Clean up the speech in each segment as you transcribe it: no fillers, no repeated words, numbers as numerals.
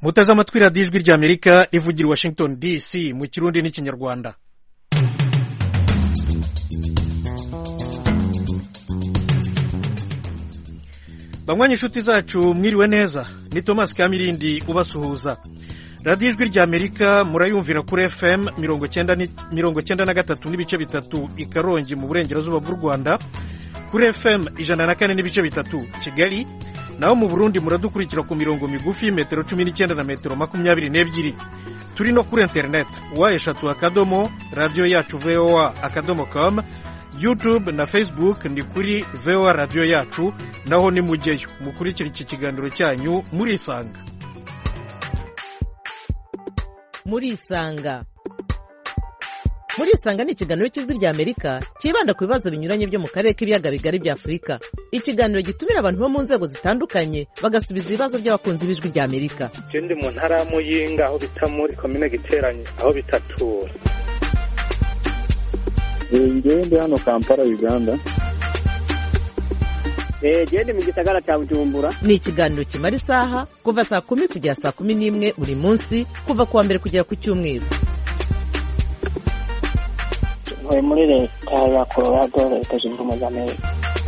muteze amatwi radiyo ijwi ry'Amerika ivugira i Washington DC mu Kirundi n'Ikinyarwanda. Bamwanya inshuti zacu mwiriwe neza, ni Thomas Kamirindi ubasuhuza. Radiyo ijwi ry'Amerika murayumvira kuri FM 93 n'ibice bitatu i Karongi mu burengerazuba bw'u Rwanda, kuri FM 104 n'ibice bitatu Kigali, naho mu Burundi muradukurikira ku mirongo migufi metero 19 na metero 22. Turi no kuri internet eshatu radio yacu voa.com, YouTube na Facebook ni kuri VOA radio yacu, naho ni mugeyo mukurikira iki kiganiro cyanyu murisanga. Murisanga ni ikiganiro cy'ijwi ry'Amerika kibanda ku bibazo binyuranye byo mu karere k'ibiyaga bigari bya Afurika. Ikiganiro gitumira abantu bo mu nzego zitandukanye bagasubiza ibibazo by'abakunzi b'ijwi ry'Amerika. Ndi mu ntara ya Muyinga aho bita muri komine Giteranye aho bitatura. Ndi hano Kampala Uganda. Ndi mu gisagara cya Bujumbura. Ni ikiganiro kimara isaha kuva saa 10 kugera saa 11 buri munsi, kuva kuwa mbere kugera ku cyumweru. Muri leta ya Colorado, leta zunze ubumwe za Amerika.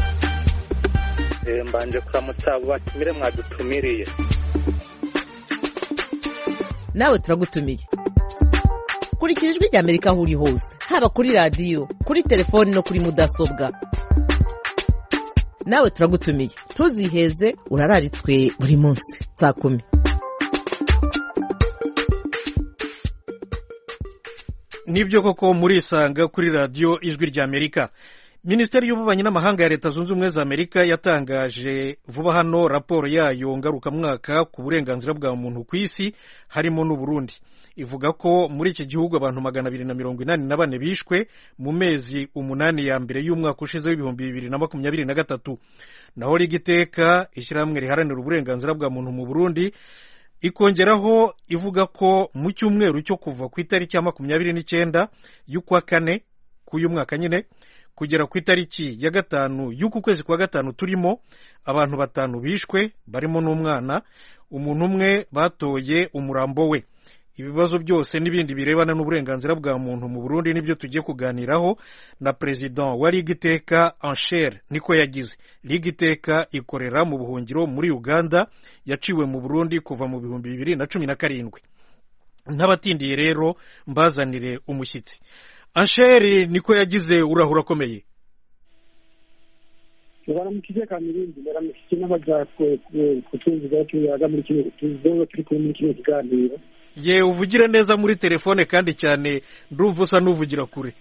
Mbanje kuramutsa abo batumire mwadutumiriye. Nawe turagutumiye. Kurikira ijwi ry'Amerika aho uri hose, haba kuri radiyo, kuri telefoni no kuri mudasobwa. Nawe turagutumiye, ntuziheze, urararitswe buri munsi saa 10. Nibyo koko murisanga kuri radiyo ijwi ry'Amerika. Minisiteri y'ububanyi n'amahanga ya Leta Zunze Ubumwe za Amerika yatangaje vuba hano raporo yayo ngarukamwaka ku burenganzira bwa muntu ku isi, harimo n'u Burundi. Ivuga ko muri iki gihugu abantu 284 bishwe mu mezi 8 ya mbere y'umwaka ushize w'ibihumbi 2023. Naho Ligiteka, ishyirahamwe riharanira uburenganzira bwa muntu mu Burundi, ikongeraho ivuga ko mu cyumweru cyo kuva ku itariki ya 29 y'ukwa kane k'uyu mwaka nyine kugera ku itariki ya 5 y'uku kwezi kwa 5 turimo, abantu 5 bishwe barimo n'umwana, umuntu umwe batoye umurambo we. Ibibazo byose n'ibindi birebana n'uburenganzira bwa muntu mu Burundi nibyo tugiye kuganiraho na President wa Ligiteka Ansher niko yagize. Ligiteka ikorera mu buhungiro muri Uganda, yaciwe mu Burundi kuva mu 2017. N'abatindiye rero mbazanire umushyitsi. Ansher niko yagize, urahura komeye. Baramukije Kamirindi, baramukije n'abajyakwe kutunziza cyo muri kino tuzo turi kumwe kino kiganiro. Ye uvugire neza muri telefone kandi cyane ndumva usa n'uvugira kure.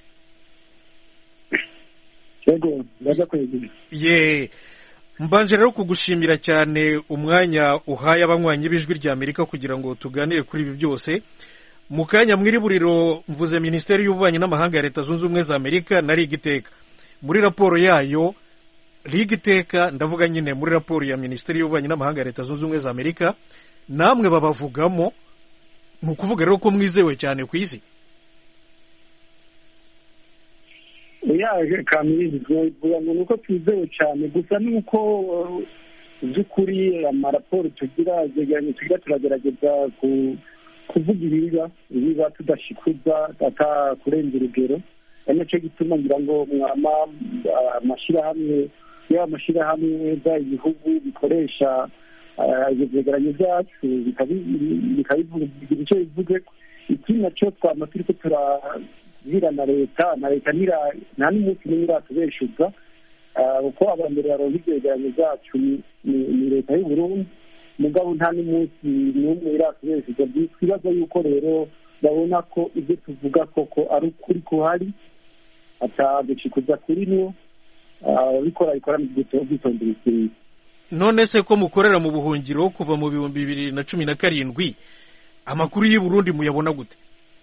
Yego, ndaza kwegera. Ye mbanje rero kugushimira cyane umwanya uhaye abanywanyi b'ijwi ry'Amerika kugira ngo tuganire kuri ibi byose. Mu kanya mwiri buriro mvuze Minisiteri y'ububanyi n'amahanga ya Leta Zunze Ubumwe za Amerika na Ligiteka. Muri raporo yayo Ligiteka, ndavuga nyine muri raporo ya Minisiteri y'ububanyi n'amahanga ya Leta Zunze Ubumwe za Amerika, namwe babavugamo. Nukuvuga rero ko mwizewe cyane ku isi. Oya Kamirindi, vuga ngo nuko twizewe cyane, gusa nuko by'ukuri amaraporo tugira turagerageza kuvuga ibiba tudashikuza kurenza urugero. Nicyo gituma ngira ngo amashyirahamwe z'ibihugu bikoresha ibyegeranyo byacu bikabivuga icyo bivuze. Ikindi nacyo twama turiko turabwira na leta nta n'umunsi n'umwe iratubeshuza, kuko abambere baronka ibyegeranyo byacu ni leta y'u Burundi, mugabo nta n'umunsi n'umwe iratubeshuza. Twibaza yuko rero babona ko ibyo tuvuga koko ari ukuri kuhari, atagushikuza kuri no bikora mu bwitondere. None se ko mukorera mu buhungiro kuva mu 2017, amakuru y'u Burundi muyabona gute?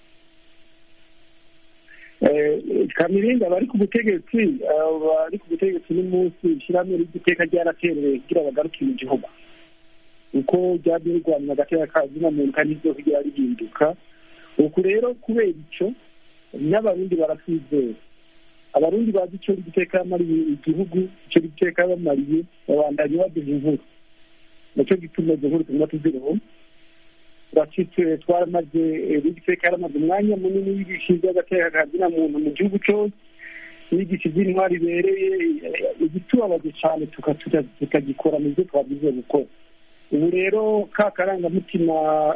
Kamirindi, abari ku butegetsi n'umunsi ishyirahamwe Ligiteka ryaratereye kugira bagaruke mu gihugu, uko ryabirwanya agateka kazina muntu kandi ibyo kugira rihinduka. Uku rero kubera icyo n'abarundi barasizera, abarundi bazi icyo Ligiteka yamariye igihugu, icyo Ligiteka yabamariye, babandanye baduha inkuru. Nacyo gituma izo nkuru tuguma tuziriho. turashitse twaramaze rigiteka yaramaze umwanya munini yigisha iby'agateka kazina muntu mu gihugu cyose, yigisha iby'intwari ibereye, igitubabaje cyane tukagikora mu byo twagize gukora. ubu rero ka karangamutima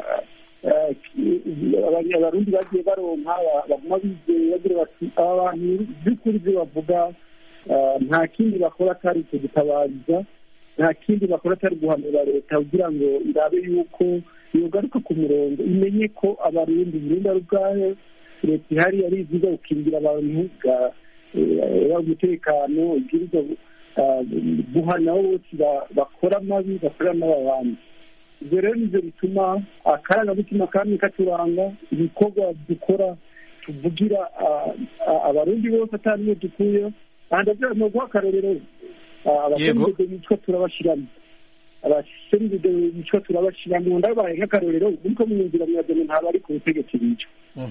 abarundi bagiye baronka baguma bizeye bagira bati aba bantu by'ukuri ibyo bavuga nta kindi bakora atari kudutabariza, nta kindi bakora atari guhanura leta kugira ngo irabe yuko yogaruka ku murongo, imenye ko abarundi Burundi ari ubwayo, leta ihari ari iziza gukingira abantu umutekano, ibwirizwa guhana bose bakora amabi bakorera n'abandi. ibyo rero nibyo bituma akarangamutima kamwe katuranga, ibikorwa dukora tuvugira abarundi bose atari iyo dukuyeho. kandi no guha akarorero abasendede bitwa turabashiramo, abasendede bitwa turabashiramo ndabaye nk'akarorero niko mu nzira mwazanye ntabwo ari ku butegetsi bica.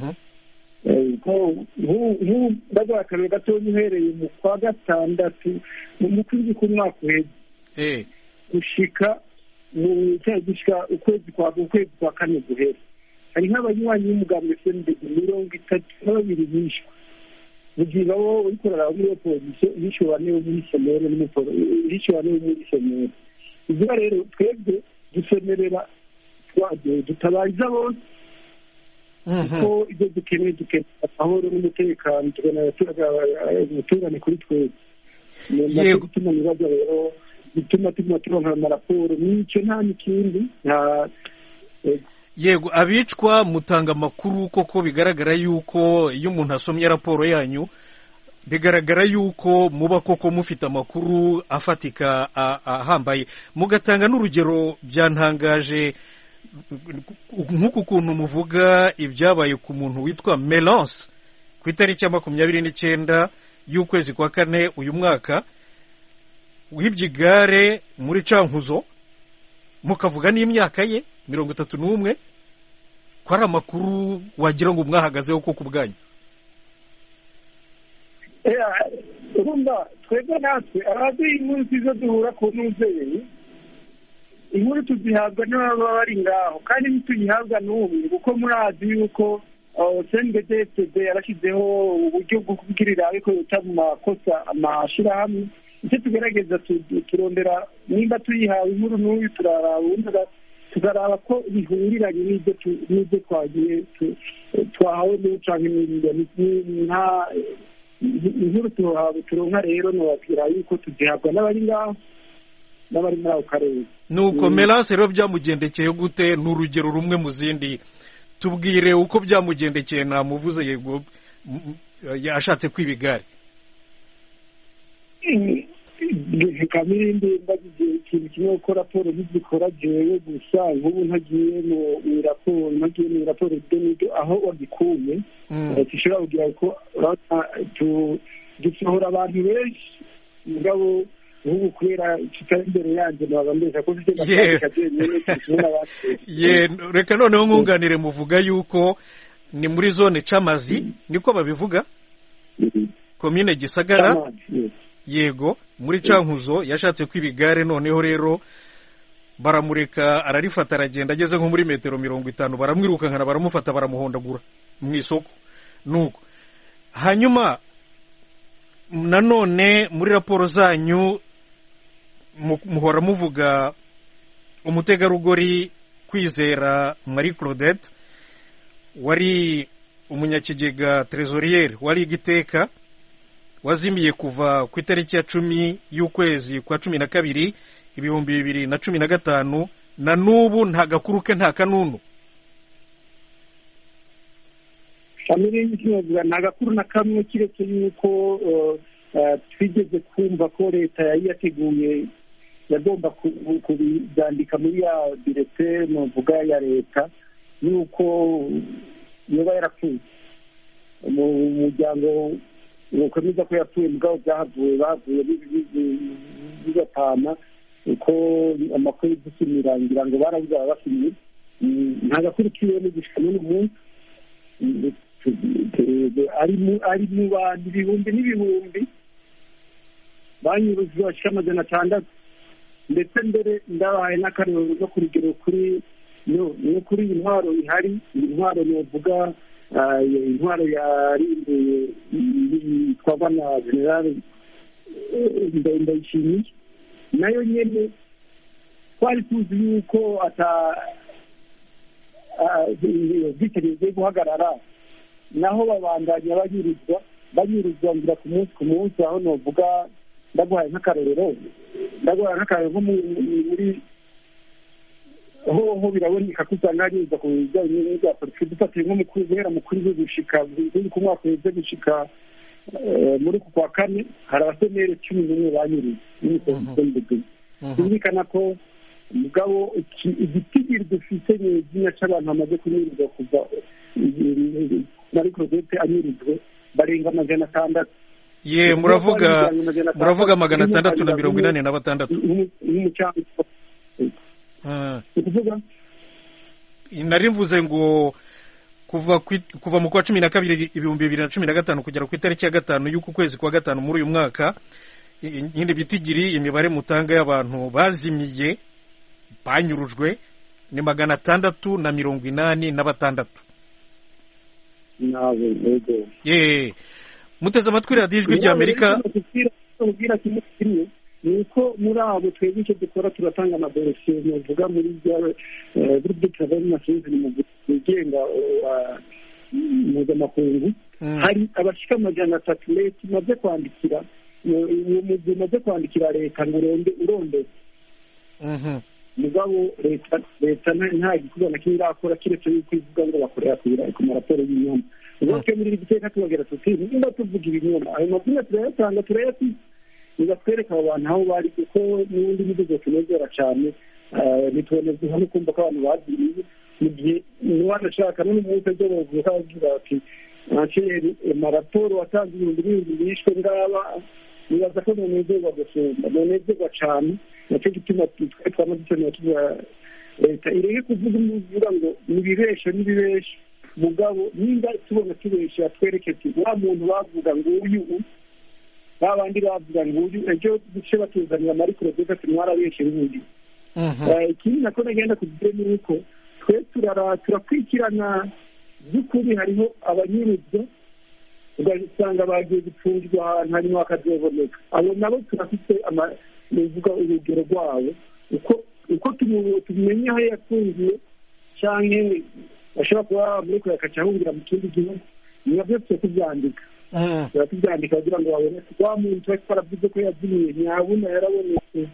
ndaguha akarorero gatoya uhereye mu kwa gatandatu mu kwezi k'umwaka uheze gushika gushika ukwezi kwa kane guhera, hari nk'abanywanyi b'umugambi sendede 32 bishwe mugiga wo ukorera muri polisi yishobane muri semere yishobane muri semere. ibyo rero twebwe dusemerera twaje dutabariza bose ko ibyo dukeneye amahoro n'umutekano, tugana kuri twebwe. Yego gutuma nibaza rero bituma turonka amaraporo n'icyo nta n'ikindi nta. Yego abicwa mutanga amakuru koko bigaragara yuko iyo umuntu asomye raporo yanyu bigaragara yuko muba koko mufite amakuru afatika ahambaye, mugatanga n'urugero. byantangaje nk'uku kuntu muvuga ibyabaye ku muntu witwa Melance ku itariki ya 29 y'ukwezi kwa kane uyu mwaka, wibye igare muri Cankuzo, mukavuga n'imyaka ye 31, ko ari amakuru wagira ngo mwahagazeho koko ubwanyu. urumva twebwe natwe abaduha inkuru zizo duhura ku ntuzeye, inkuru tuzihabwa n'ababa bari ngaho kandi ntituyihabwa n'ubu, kuko murazi yuko CNDD-FDD yarashyizeho uburyo bwo kubwirira ariko yuta mu makosa amashirahamwe. icyo tugerageza turondera nimba tuyihawe inkuru n'uyu turaraba tugaraba ko bihuriranye n'ibyo twagiye twahawe n'ucanke nta inkuru turonka. rero nobabwira yuko tuzihabwa n'abari ngaho n'abari muri ako karere. nuko Melance rero byamugendekeye gute? ni urugero rumwe mu zindi, tubwire uko byamugendekeye. namuvuze yego yashatse kwiba igare. kamirindi mbagize ikintu kimwe ko raporo ntizikora jewe gusa, nk'ubu ntagiye mu raporo n'ibyo aho wagikuye dushobora kugira ko dusohora abantu benshi mugabo nk'ubu kubera kitari imbere yanjye naba mbesha ko mfite n'akandika jenyine. reka noneho nkunganire, muvuga yuko ni muri zone Camazi niko babivuga, komine Gisagara. yego muri Cankuzo yashatse kwiba igare, noneho rero baramureka ararifata aragenda, ageze nko muri metero 50 baramwirukankana baramufata baramuhondagura mu isoko. nuko hanyuma nanone muri raporo zanyu muhora muvuga umutegarugori Kwizera Marie Claudette wari umunyakigega trésorier wari igiteka, wazimiye kuva ku itariki ya 10 y'ukwezi kwa 12 2015, na n'ubu nta gakuru ke nta kanunu. nta gakuru na kamwe kiretse yuko twigeze kumva ko leta yari yateguye yagomba kubyandika muri ya direte novuga ya leta yuko yoba yarapfuye mu muryango ukomeza ko yapfuye mugabo bavuye bigatana uko amakuru y'udusumira ngira ngo barabuze abasumye. nta gakuru kiwe n'igishika n'umunsi ari mu bantu ibihumbi n'ibihumbi banyuruzwa bashika 600, ndetse mbere ndabahaye n'akarero no ku rugero kuri ni kuri iyi ntwaro ihari, iyi ntwaro novuga intwaro yarimbuye yitwa na generale Ndayishimiye, nayo nyene twari tuzi yuko bitegereje guhagarara, naho babandanya banyuruzwa ngira ku munsi, aho novuga ndaguhaye nk'akarorero nko muri ho biraboneka ko usanga hanyuza ku bijyanye n'ibya politiki, dufatiye nko guhera mu kuri gushika ku mwaka uheze gushika muri ku kwa kane hari abasenere 11 banyuriye n'imisozi. Byumvikana ko mugabo igitigiri dufite ni izina cy'abantu bamaze kunyurizwa kuva muri Claudette anyurizwe barenga 600. Ye muravuga 686. Nari mvuze ngo kuva mu kwa 12 2015 kugera ku itariki ya 5 y'uku kwezi kwa 5 muri uyu mwaka, nyine bitigiri imibare mutanga y'abantu bazimiye banyurujwe ni 686. Ye muteze amatwi radiyo ijwi ry'Amerika. Nuko muri abo twebwe icyo dukora turatanga amadorosiye novuga muri bya travail nationale mu bigenga mpuzamakungu. Hari abashika 300 leta imaze kwandikira imaze kwandikira leta ngo urondeze. Mugabo leta nta gikorwa na kimwe irakora kiretse yuko ivuga ngo bakorera ku maraporo y'inyuma. Ubwo muri iri giteka tubagera tuti nimba tuvuga ibinyoma ayo mazina turayatanga turayafite, nibatwereka abantu aho bari, kuko n'ubundi nibuze tunezera cyane nituboneze hano kumva ko abantu bagiye mu gihe niwanashaka n'umunsi byo bavuga bagira ati maraporo watanze ibintu bindi bishwe ngaba, nibaza ko nonezerwa gusumba, nonezerwa cyane. Nacyo gituma twamaze dukeneye tuba leta ireke kuvuga ngo nibibeshe mugabo nimba tubona tubesha twereke ati wa muntu bavuga ngo uyu babandi bavuga ngo uyu ejo duce batuzanira muri Claudette ati mwarabeshe n'undi. Ikindi nako nagenda kugira ni uko twe turakwikirana by'ukuri, hariho abanyuruzwa ugasanga bagiye gupfungirwa ahantu hanyuma bakazoboneka. Abo nabo turafite nuvuga urugero rwabo uko tumenye aho yafungiye cyangwa bashobora kuba muri kuyakacahungira mu kindi gihugu, niba byose tubyandika tubyandika kugira ngo baboneke wa muntu twaravuze ko yazimiye ntiyabona yarabonetse.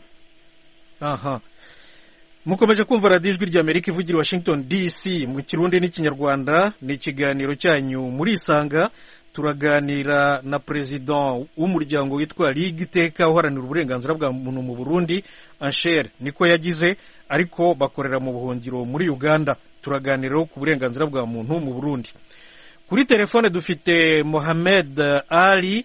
Mukomeje kumva radiyo ijwi ry'Amerika ivugira Washington DC mu Kirundi n'Ikinyarwanda. Ni ikiganiro cyanyu muri Isanga. Turaganira na president w'umuryango witwa Ligue Iteka uharanira uburenganzira bwa muntu mu Burundi, Anshere niko yagize, ariko bakorera mu buhungiro muri Uganda. Turaganira ku burenganzira bwa muntu mu Burundi. Kuri telefone dufite Mohamed Ali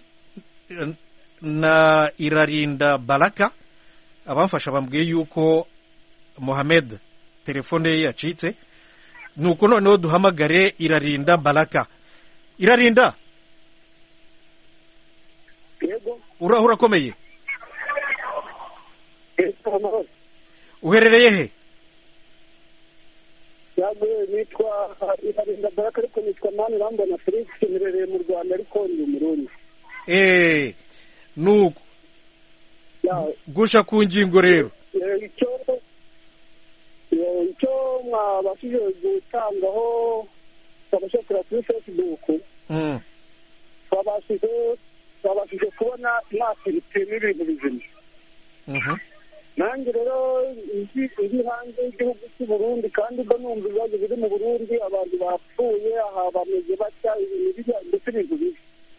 na Irarinda Baraka. Abamfasha bambwiye yuko Mohamed telefone ye yacitse, nuko noneho duhamagare Irarinda Baraka. Irarinda, yego urakomeye? Uherereye he? Yago nitwa Irarinda Baraka, ariko nitwa Mani Rambona Felix, nirereye mu Rwanda ariko ndi Umurundi. Nuko gusha ku ngingo rero. Icyo mwabashije gutangaho twabashakira kuri Facebook, twabashije kubona mwakirite n'ibintu bizima. Nanjye rero ndi hanze y'igihugu cy'u Burundi, kandi ubwo numva ibibazo biri mu Burundi, abantu bapfuye, aha bameze batya, ibintu bijya ndetse ibintu bibi.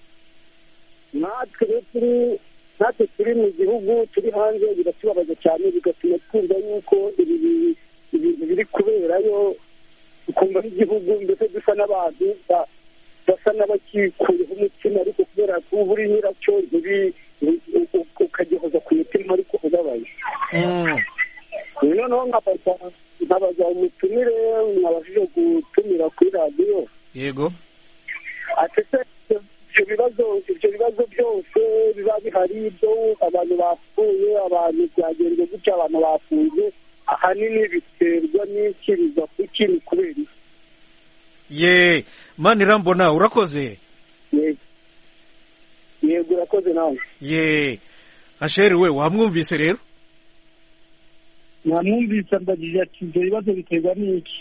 Natwe turi mu gihugu turi hanze biratubabaza cyane, bigatuma twumva yuko ibintu biri kuberayo, tukumva n'igihugu ndetse dusa n'abantu basa n'abakikuyeho umutima, ariko kubera ko uba uri nyiracyo ukagihoza ku mutima ariko ubabaye. Noneho nkabaza umutumire mwabashije gutumira kuri radiyo. Yego. Atese ibyo bibazo byose biba bihari, ibyo abantu bapfuye, abantu byagenze gutya, abantu bafunze, ahanini biterwa n'iki biva ku kintu kubera iki. ye Manirambona urakoze. Yego urakoze nawe. ye Asheri we wamwumvise rero? Namwumvise mbagije ati ibyo bibazo biterwa n'iki.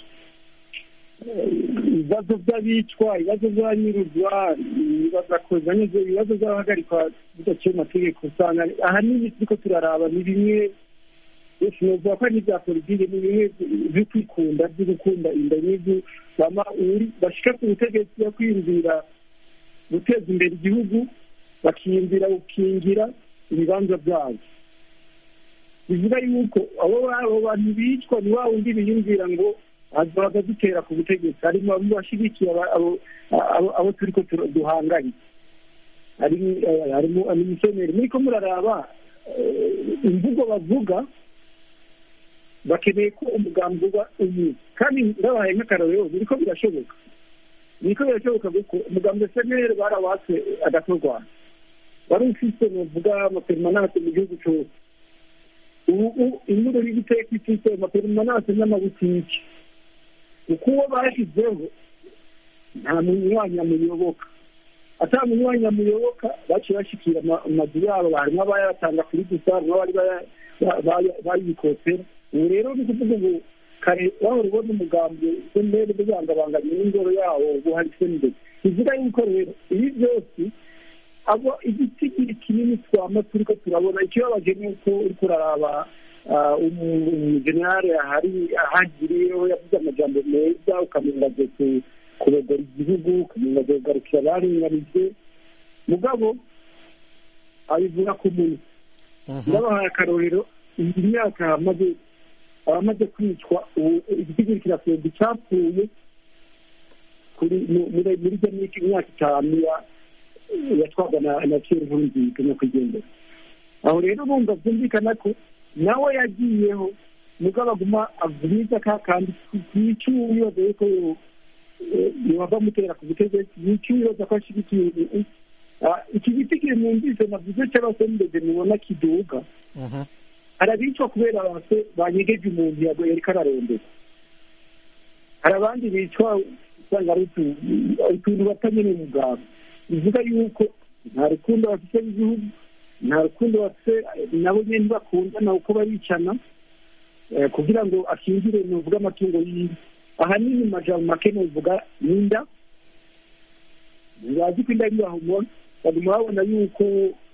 Ibibazo by'abicwa, ibibazo by'abanyuruzwa, ibibazo by'abahagarikwa bidaciye mu mategeko, usanga ahanini turiko turaraba ni bimwe novuga ko n'ibya politike ni bimwe byo kwikunda, byo gukunda inda n'ibyo bashika ku butegetsi yo kwiyumvira guteza imbere igihugu, bakiyumvira gukingira ibibanza byabo. Bivuga yuko abo bantu bicwa ni wa wundi biyumvira ngo azaza dutera ku butegetsi, harimo abo bashyigikiye abo turiko duhanganye, harimo imiseneri. muriko muraraba imvugo bavuga, bakeneye ko umugambi uba umwe, kandi ndabahaye nk'akarorero biriko birashoboka kuko umugambi seneri barawatse agatorwa, wari ufise novuga amapermanase mu gihugu cyose. ubu inkuru y'igiteka ifite amapermanase n'amabutiki, kuko uwo bashyizeho nta munywanyi amuyoboka, ata munywanyi amuyoboka baciye bashikira amazu yabo, harimo abayatanga kuri gusa, harimo abari bayikotera. ubu rero ni kuvuga ngo kare wahora ubona umugambi seneri bibangabanganye n'ingoro yawo, ubu hari seneri. bivuga yuko rero ibi byose abo igiti kinini twama turiko turabona. ikibabaje ni uko uriko uraraba umujenerali ahagiriyeho yavuze amajambo meza, ukamenga agiye kurogora igihugu, ukamenga agiye kugarukira abaringanije, mugabo abivuga ku muntu. ndabahaye akarorero, iyi myaka abamaze kwicwa, igiti kirasenda icyapfuye muri rya myaka 5 yatwagwa na Pierre Nkurunziza nyakwigendera. aho rero bumva byumvikana ko nawe yagiyeho, mugabo aguma avuza kandi yicyuye ko yaba mutera ku butegetsi, yicyuye ko ashigikiye iki giti kiri mu nziza navuze cy'abasendeze mubona kiduga. arabicwa kubera abase banyegeje umuntu yari kararondera. hari abandi bicwa usanga ari utuntu batanye n'umugabo. bivuga yuko nta rukundo bafite n'igihugu, nta rukundo bafite nabo nyine bakundana uko baricana, kugira ngo akingire nuvuga amatungo yiwe. ahanini majambo make nuvuga n'inda, bazi ko inda ari bahumona, baguma babona yuko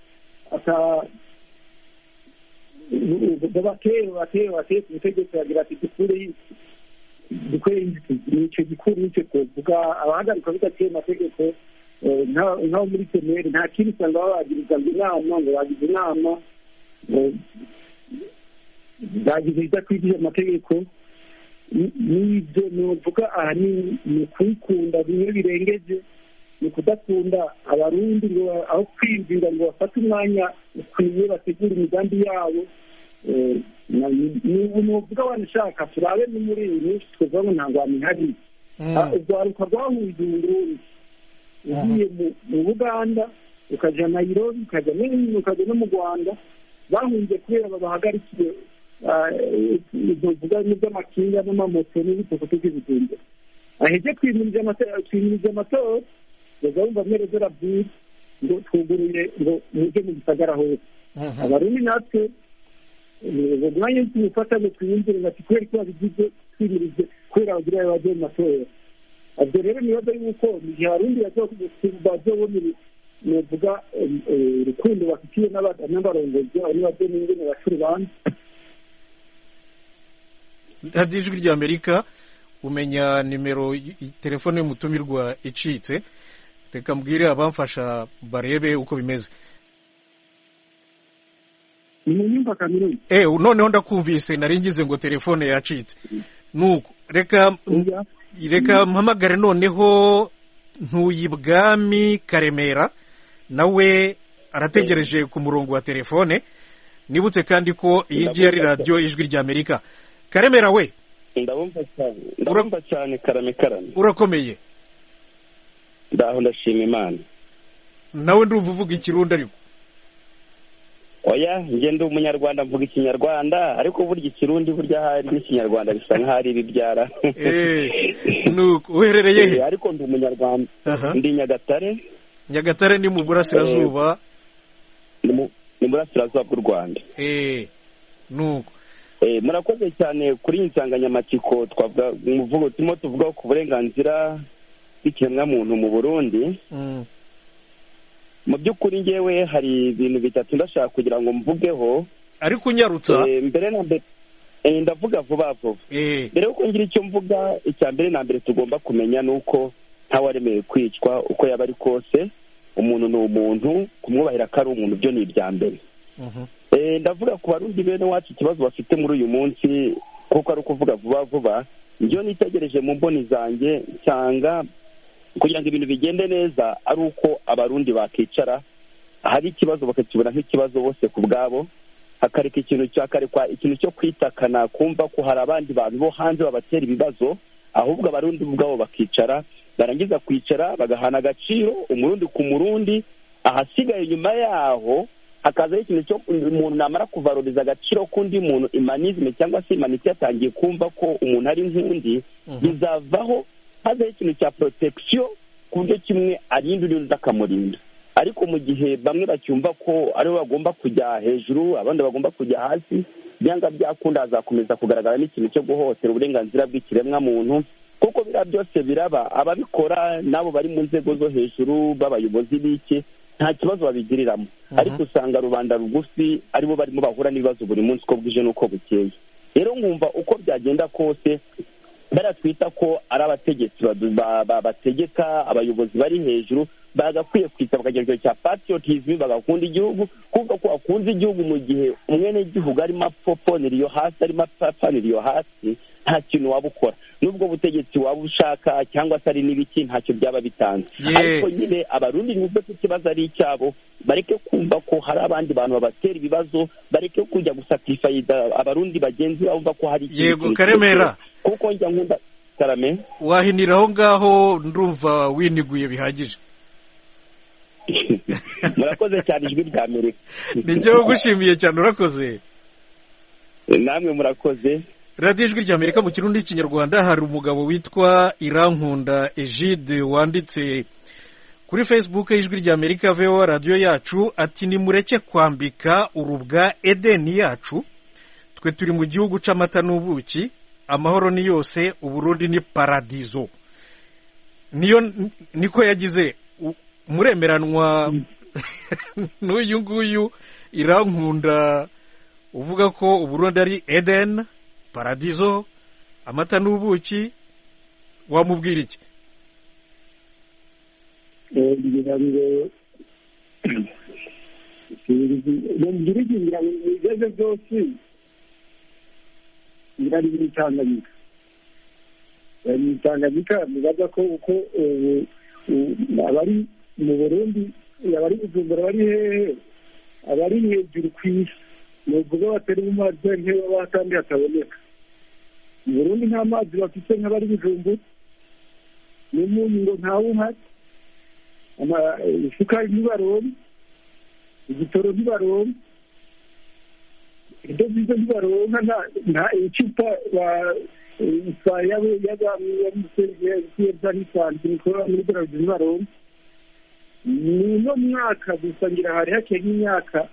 bateye ku butegetsi, bagira ati dukore nicyo gikuru, nicyo twovuga. abahagarikwa bidaciye amategeko nk'aho muri seneri nta kintu usanga babagiriza inama, ngo bagize inama bagize idakwiriye amategeko. n'ibyo nuvuga ahanini ni kwikunda bimwe birengeje, ni kudakunda abarundi ngo aho kwiyumvira ngo bafate umwanya ukwiye bategura imigambi yabo. nuvuga wanashaka turabe ni muri iyi minsi tuvuga ngo ntabwo wamihari. urwaruka rwahuje uburundi, ugiye mu Buganda, ukaja Nairobi, ukaja no mu Rwanda, bahunze kubera babahagarikiye ivuga n'iby'amakinga n'amamoto n'ibitoko by'ibigunda. aheje twimiriza amatora, bazumva amerezo rabwira ngo twuguruye ngo mujye mu gisagara hose. abarundi natwe umwanya tumufata ngo twiyumvire bati kubera ko babigize twimirize kubera abagira bagiye mu matora. ubwo rero nibaza yuko mu gihe abarundi bazobona novuga urukundo bafitiye n'abarongozi nibaze n'ingene baca urubanza. radiyo ijwi ry'Amerika, umenya nimero telefone y'umutumirwa icitse, reka mbwire abamfasha barebe uko bimeze. noneho ndakumvise, nari ngize ngo telefone yacitse. nuko reka mpamagare noneho Ntuyibwami Karemera, nawe arategereje ku murongo wa telefone. nibutse kandi ko iyi ngiyi ari radiyo ijwi ry'Amerika. Karemera we, ndabumva cyane Karame. urakomeye? ndaho ndashima Imana. nawe ndumva uvuga Ikirundi ariko? oya ngende umunyarwanda mvuga ikinyarwanda ariko burya ikirundi burya hari n'ikinyarwanda bisa nk'aho ari ibibyara nuko uherereye he? ariko ndi umunyarwanda. Ndi Nyagatare. Nyagatare ni mu burasirazuba, ni burasirazuba bw'u Rwanda. nuko murakoze cyane kuri iyi nsanganyamatsiko twavuga umuvugo turimo tuvuga ku burenganzira bw'ikiremwamuntu mu Burundi. Mu by'ukuri ngewe hari ibintu bitatu ndashaka kugira ngo mvugeho, ariko unyarutsa. mbere na mbere ndavuga vuba vuba. Mbere yuko ngira icyo mvuga, icya mbere na mbere tugomba kumenya ni uko ntawaremewe kwicwa uko yaba ari kose. Umuntu ni umuntu, kumwubahira ko ari umuntu byo ni ibya mbere. Ndavuga ku Barundi bene wacu ikibazo bafite muri uyu munsi, kuko ari ukuvuga vuba vuba, njyo nitegereje mu mboni zanjye cyangwa kugira ngo ibintu bigende neza ari uko Abarundi bakicara, hari ikibazo bakakibona nk'ikibazo bose ku bwabo, hakareka ikintu cyo kwitakana kumva ko hari abandi bantu bo hanze babatera ibibazo, ahubwo Abarundi ubwabo bakicara, barangiza kwicara bagahana agaciro umurundi ku murundi. Ahasigaye nyuma yaho hakazaho ikintu cyo umuntu namara kuvaruriza agaciro k'undi muntu, imanizme cyangwa se imanite yatangiye kumva ko umuntu ari nk'undi, bizavaho hazaho ikintu cya protection ku buryo kimwe arinda undi akamurinda. Ariko mu gihe bamwe bacyumva ko aribo bagomba kujya hejuru abandi bagomba kujya hasi, byanga byakunda hazakomeza kugaragara n'ikintu cyo guhotera uburenganzira bw'ikiremwamuntu, kuko biriya byose biraba ababikora nabo bari mu nzego zo hejuru b'abayobozi b'iki, nta kibazo babigiriramo. Ariko usanga rubanda rugufi aribo barimo bahura n'ibibazo buri munsi uko bwije n'uko bukeye. Rero nkumva uko byagenda kose baratwita ko ari abategetsi bategeka, abayobozi bari hejuru bagakwiye kwita bakagira icyo cya patriotism, bagakunda igihugu, kuvuga ko akunze igihugu mu gihe umwene igihugu arimo apfoponera iyo hasi, arimo apfafanira iyo hasi, nta kintu waba ukora. N'ubwo butegetsi waba ushaka cyangwa se ari n'ibiki, ntacyo byaba bitanze. Ariko nyine Abarundi nubwo ikibazo ari icyabo, bareke kumva ko hari abandi bantu babatera ibibazo, bareke kujya gusatisfyiza Abarundi bagenzi bumva ko hari ikintu. Yego Karemera, kuko njya nkunda Karame, wahinira aho ngaho, ndumva winiguye bihagije. Murakoze cyane Ijwi rya Amerika. Ninjyewe gushimiye cyane, urakoze. Namwe murakoze. Radio Ijwi rya Amerika mu Kirundi n'Ikinyarwanda. Hari umugabo witwa Irankunda Egide wanditse kuri Facebook y'Ijwi rya Amerika VOA radio yacu ati nimureke kwambika urubwa Edeni yacu, twe turi mu gihugu c'amata n'ubuki, amahoro ni yose, Uburundi ni paradizo. Niyo niko yagize. Muremeranwa n'uyu nguyu Irankunda uvuga ko Uburundi ari Eden, paradizo, amata n'ubuki, wamubwira iki? Ibyo byose birari bitanganyika, bibaza ko uko abari mu Burundi, abari Bujumbura, bari hehe, abari hejuru ku isi, ni ukuvuga batari mu mazi nk'ayo kandi hataboneka. Mu Burundi nta mazi bafite nk'abari Bujumbura, n'umunyu ngo ntawuhari, isukari ntibaronka, igitoro ntibaronka, ibyo byiza ntibaronka, nta icupa Nino mwaka gusangira hari hake nk'imyaka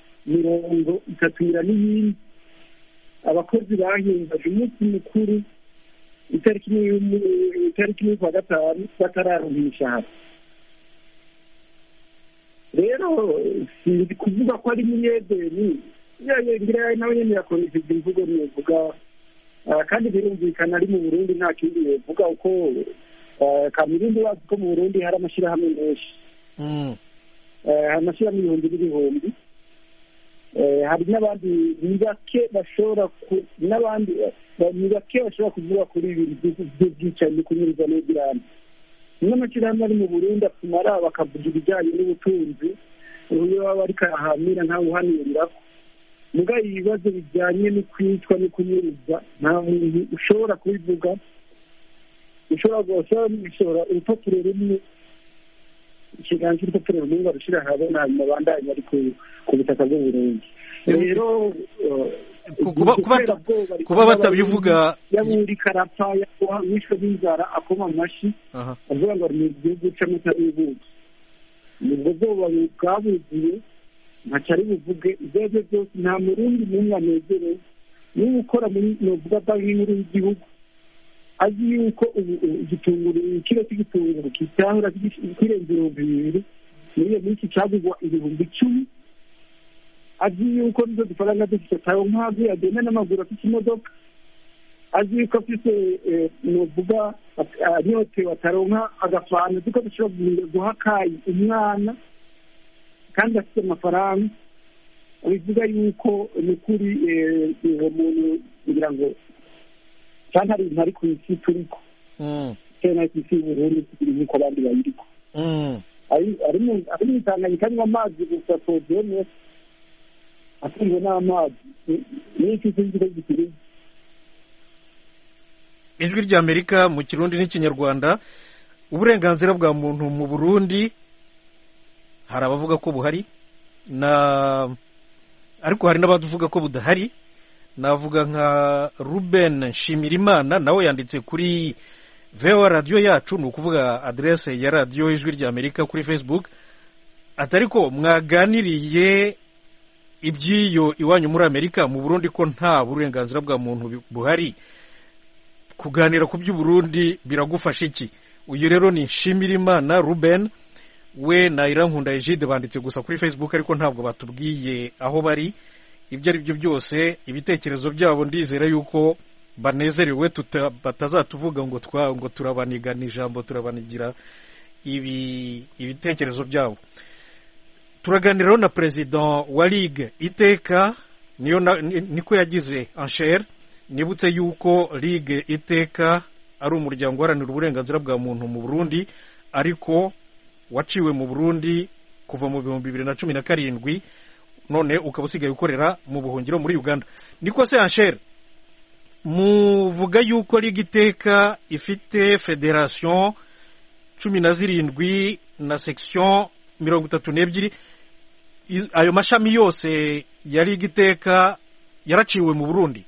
30 abakozi bahimbaje umunsi mukuru itariki imwe kwa gatanu batararuhisha hasi. Rero sinzi kuvuga ko ari Edeni, ngira nawe nyene yakoresheje imvugo nivuga, kandi birumvikana ari mu Burundi nta kindi bivuga uko Kamirindi wazi ko mu Burundi hari amashirahamwe menshi, amashirahamwe ibihumbi, hari n'abandi nibake bashobora kuvuga kuri ibintu by'ubwicanyi kunyuriza n'ibirane. N'amashirahamwe ari mu Burundi atumara bakavuga ibijyanye n'ubutunzi, uyo baba ariko arahamira ntawuhanirako. Muga ibibazo bijyanye no kwicwa no kunyuruza nta muntu ushobora kubivuga, ushobora urupapuro rumwe, ikiganza cy'urupapuro rumwe barushyira ahabona hanyuma bandanye ari ku butaka bw'u Burundi. rero kuba batabivuga yaburi karapfa wishwe n'inzara akoma amashyi avuga ngo ni igihugu cy'amata y'ubuki nibwo bwoba bwabugiye ntacari buvuge ibyo aribyo byose nta murundi n'umwe anezerewe niba ukora muri novuga banki nkuru y'igihugu azi yuko igitunguru ikiro cy'igitunguru kitahura kirenze 2,000 muri iyo minsi cyagurwa 10,000 azi yuko nizo dufaranga dufite tayo nk'azi agenda n'amaguru afite imodoka azi yuko afite novuga ariyotewe ataronka agafana duko dushobora guha kayi umwana kandi afite amafaranga bivuga yuko ni kuri uwo muntu kugira ngo cyane hari ntari ku isi turiko cyane ku isi Burundi kuri nk'uko abandi bayiriko ari mu Tanganyika kanywa amazi gusa podiyeme atunze n'amazi n'iki kintu gikiri Ijwi ry'Amerika mu Kirundi n'Ikinyarwanda. Uburenganzira bwa muntu mu Burundi hari abavuga ko buhari ariko hari n'abavuga ko budahari. Navuga nka Ruben Nshimirimana nawe yanditse kuri VOA radio yacu, ni ukuvuga adresse ya radio Ijwi ry'Amerika kuri Facebook, atariko mwaganiriye ibyiyo iwanyu muri Amerika mu Burundi ko nta burenganzira bwa muntu buhari, kuganira ku by'Uburundi biragufasha iki? Uyu rero ni Nshimirimana Ruben, we na Irankunda Egide banditse gusa kuri Facebook ariko ntabwo batubwiye aho bari. Ibyo ari byo byose ibitekerezo byabo ndizera yuko banezerewe, batazatuvuga ngo turabanigana ijambo, turabanigira ibitekerezo byabo. Turaganiraho na President wa Ligue Iteka, niko yagize Ansher. Nibutse yuko Ligue Iteka ari umuryango uharanira uburenganzira bwa muntu mu Burundi, ariko waciwe mu Burundi kuva mu 2017, none ukaba usigaye ukorera mu buhungiro muri Uganda. Niko se Ansher, muvuga yuko Ligue Iteka ifite federation 17 na section 32, ayo mashami yose ya Ligue Iteka yaraciwe mu Burundi?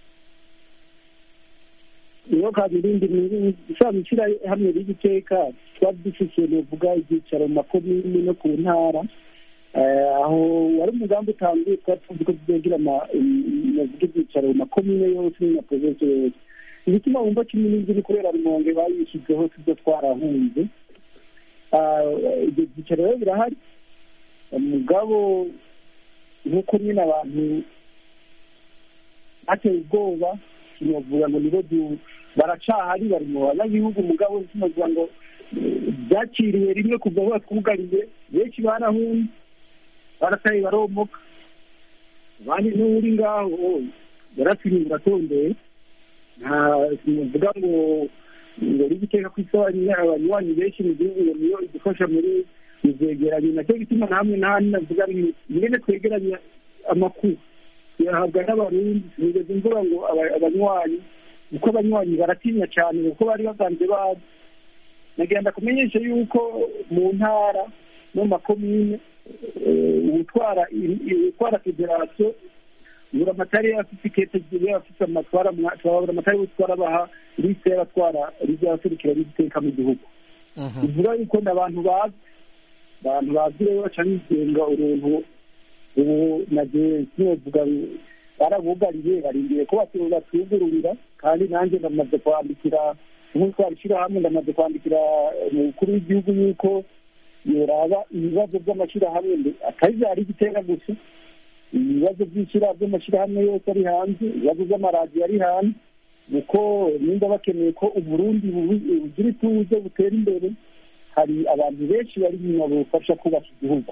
Iyo kabirindi ishira hamwe Ligue Iteka twadufise novuga ibyicaro makomine no ku ntara, aho wari umugambi utangiye twatuvuga ko tuzogira ibyicaro makomine yose na province yose. Ibituma wumva kimwe n'ibyo kubera Rumonge bayishyizeho tujya twarahunze, ibyo byicaro rero birahari mugabo nk'uko nyine abantu bateye ubwoba sinovuga ngo nibo baracahari bari mu banyagihugu, mugabo sinovuga ngo byakiriye rimwe kuva aho batwugariye, benshi barahunze barataye baromoka, abandi n'uri ngaho yarasirimba atondeye. Sinovuga ngo Ligue Iteka ku isi abanywanyi benshi mu gihugu niyo idufasha muri izegeranye, nacyo gituma namwe navuga ngene twegeranya amakuru yahabwa n'abarundi. Sinigeze mvuga ngo abanywanyi, kuko abanywanyi baratinya cyane kuko bari baganze bazi. Nagenda kumenyesha yuko mu ntara no makomine utwara federation buramatari afite ikete afite amatwara buramatari utwara baha liste y'abatwara rizaserukira n'iteka mu gihugu. Bivuga yuko n'abantu bazi rero baca bigenga uruntu. Ubu nagiye sinovuga barabugariye barindiye ko batugururira, kandi nanjye ndamaze kwandikira nk'utwara ishyirahamwe, ndamaze kwandikira umukuru w'igihugu yuko yoraba ibibazo by'amashyirahamwe atari bya Ligue Iteka gusa, ibibazo by'amashyirahamwe yose ari hanze, ibibazo by'amaradiyo ari hanze, kuko nimba bakeneye ko Uburundi bugira ituze butera imbere, hari abantu benshi bari inyuma bufasha kubaka igihugu.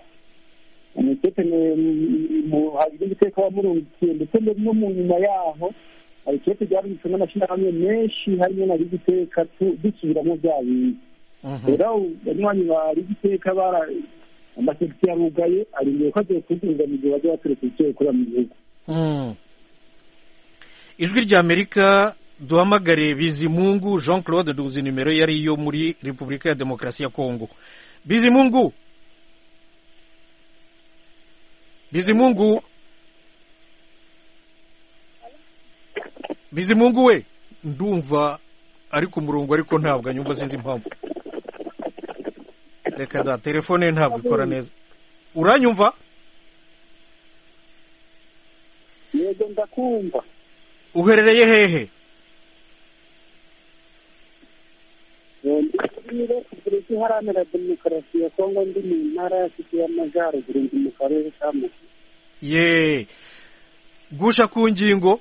Hari Ligue Iteka wamurungikiye, ndetse no mu nyuma yaho hari ikete ryarungitswe n'amashyirahamwe menshi harimo na Ligue Iteka dusubiramo bya bintu. Rero abanywanyi ba Ligue Iteka amasekiti yarugaye, arindiye ko agiye kuzinga mu gihe bajya baturutse icyo gukora mu gihugu. Ijwi ry'Amerika duhamagare Bizimungu Jean Claude, duzi nimero yari iyo muri Repubulika ya Demokarasi ya Kongo. Bizimungu Bizimungu we ndumva ari ku murongo ariko ntabwo anyumva, sinzi impamvu. Reka da telefone ntabwo ikora neza. Uranyumva? Yego ndakumva. Uherereye hehe? Ndi Repubulika Iharanira Demokarasi ya Kongo, ndi mu ntara ya Kivu y'Amajyaruguru, ndi mu karere ka Musanze. Ye gusha ku ngingo.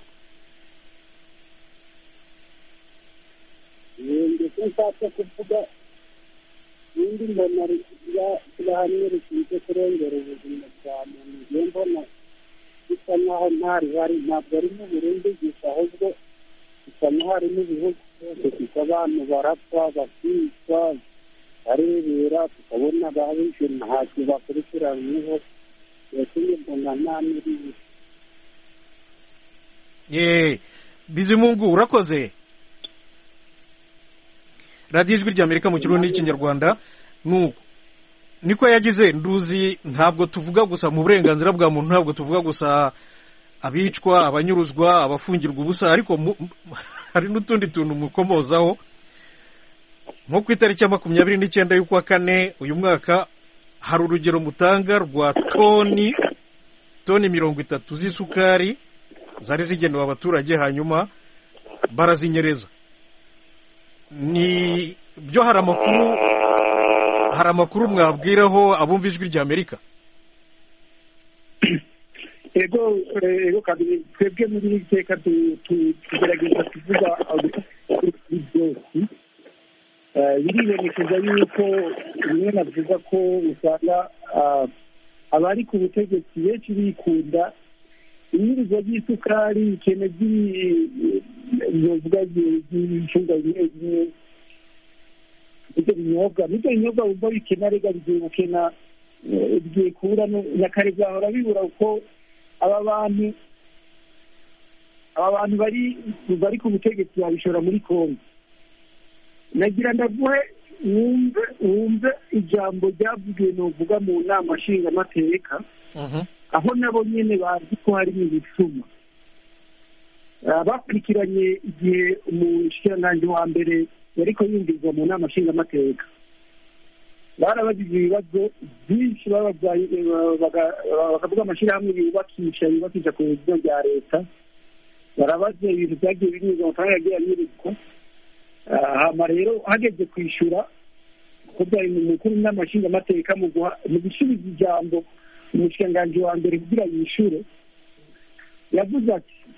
Ndetse nshatse kuvuga n'indi mbona ishyirahamwe rishinzwe kurengera ubuzima bwa muntu, ngiye mbona bisa nk'aho ntarihari, ntabwo ari mu Burundi gusa ahubwo bisa nk'aho hari n'ibihugu byose, kuko abantu barapfa bakicwa barebera, tukabona ababishe ntacyo bakurikiranyweho, ndetse mbona nta n'iribi. Ye Bizimungu urakoze. Radiyo Ijwi ry'Amerika mu Kirundi n'Ikinyarwanda, nuko niko yagize. Nduzi ntabwo tuvuga gusa mu burenganzira bwa muntu, ntabwo tuvuga gusa abicwa, abanyuruzwa, abafungirwa ubusa, ariko hari n'utundi tuntu mukomozaho. Nko ku itariki ya 29 y'ukwa kane uyu mwaka hari urugero mutanga rwa toni 30 z'isukari zari zigenewe abaturage, hanyuma barazinyereza. Ni byo hari amakuru mwabwiraho abumva Ijwi ry'Amerika? Ego kandi twebwe muri iteka tugerageza kuvuga byose. Biribonekeza yuko rimwe navuga ko usanga abari ku butegetsi benshi bikunda inyirizo ry'isukari, ikene ry'ibyovuga by'ibicunga bimwe bimwe, ibyo binyobwa wumva bikena, rega bigiye gukena, bigiye kubura na kare byahora bibura, kuko aba bantu bari ku butegetsi babishora muri Kongo. Nagira ndaguhe wumve ijambo ryavugiwe novuga mu nama nshingamateka, aho nabo nyene bazi ko harimo ibisuma. Bakurikiranye igihe umushikiranganji wa mbere yariko yumvizwa mu nama nshingamateka, barabajije ibibazo byinshi, bakavuga amashyirahamwe yubakisha ku bigo bya leta, barabaza ibintu byagiye binyuzwa, amafaranga yagiye anyuruzwa. Hama rero hageze kwishyura, kuko byari mu mukuru n'amashingamateka mu gusubiza ijambo umushikiranganji wa mbere kugira yishyure, yavuze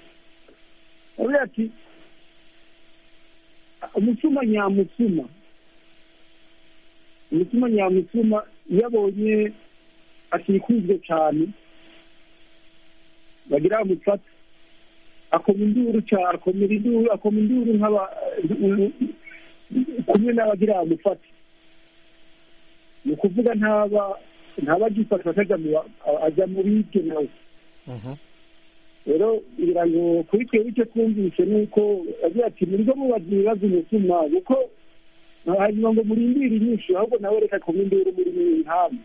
ati umusuma nyamusuma iyo abonye atikuzwe cyane bagira bamufata, akoma induru kumwe n'abagira bamufata. Ni ukuvuga ntabagifata ajya mu bibwe nawe. Rero kugira ngo kuri twebwe icyo twumvise ni uko agira ati murigo mubaza ibibazo umusuma, kuko hanyuma ngo murindire inyinshi, ahubwo nawe reka akoma induru muri ntamu.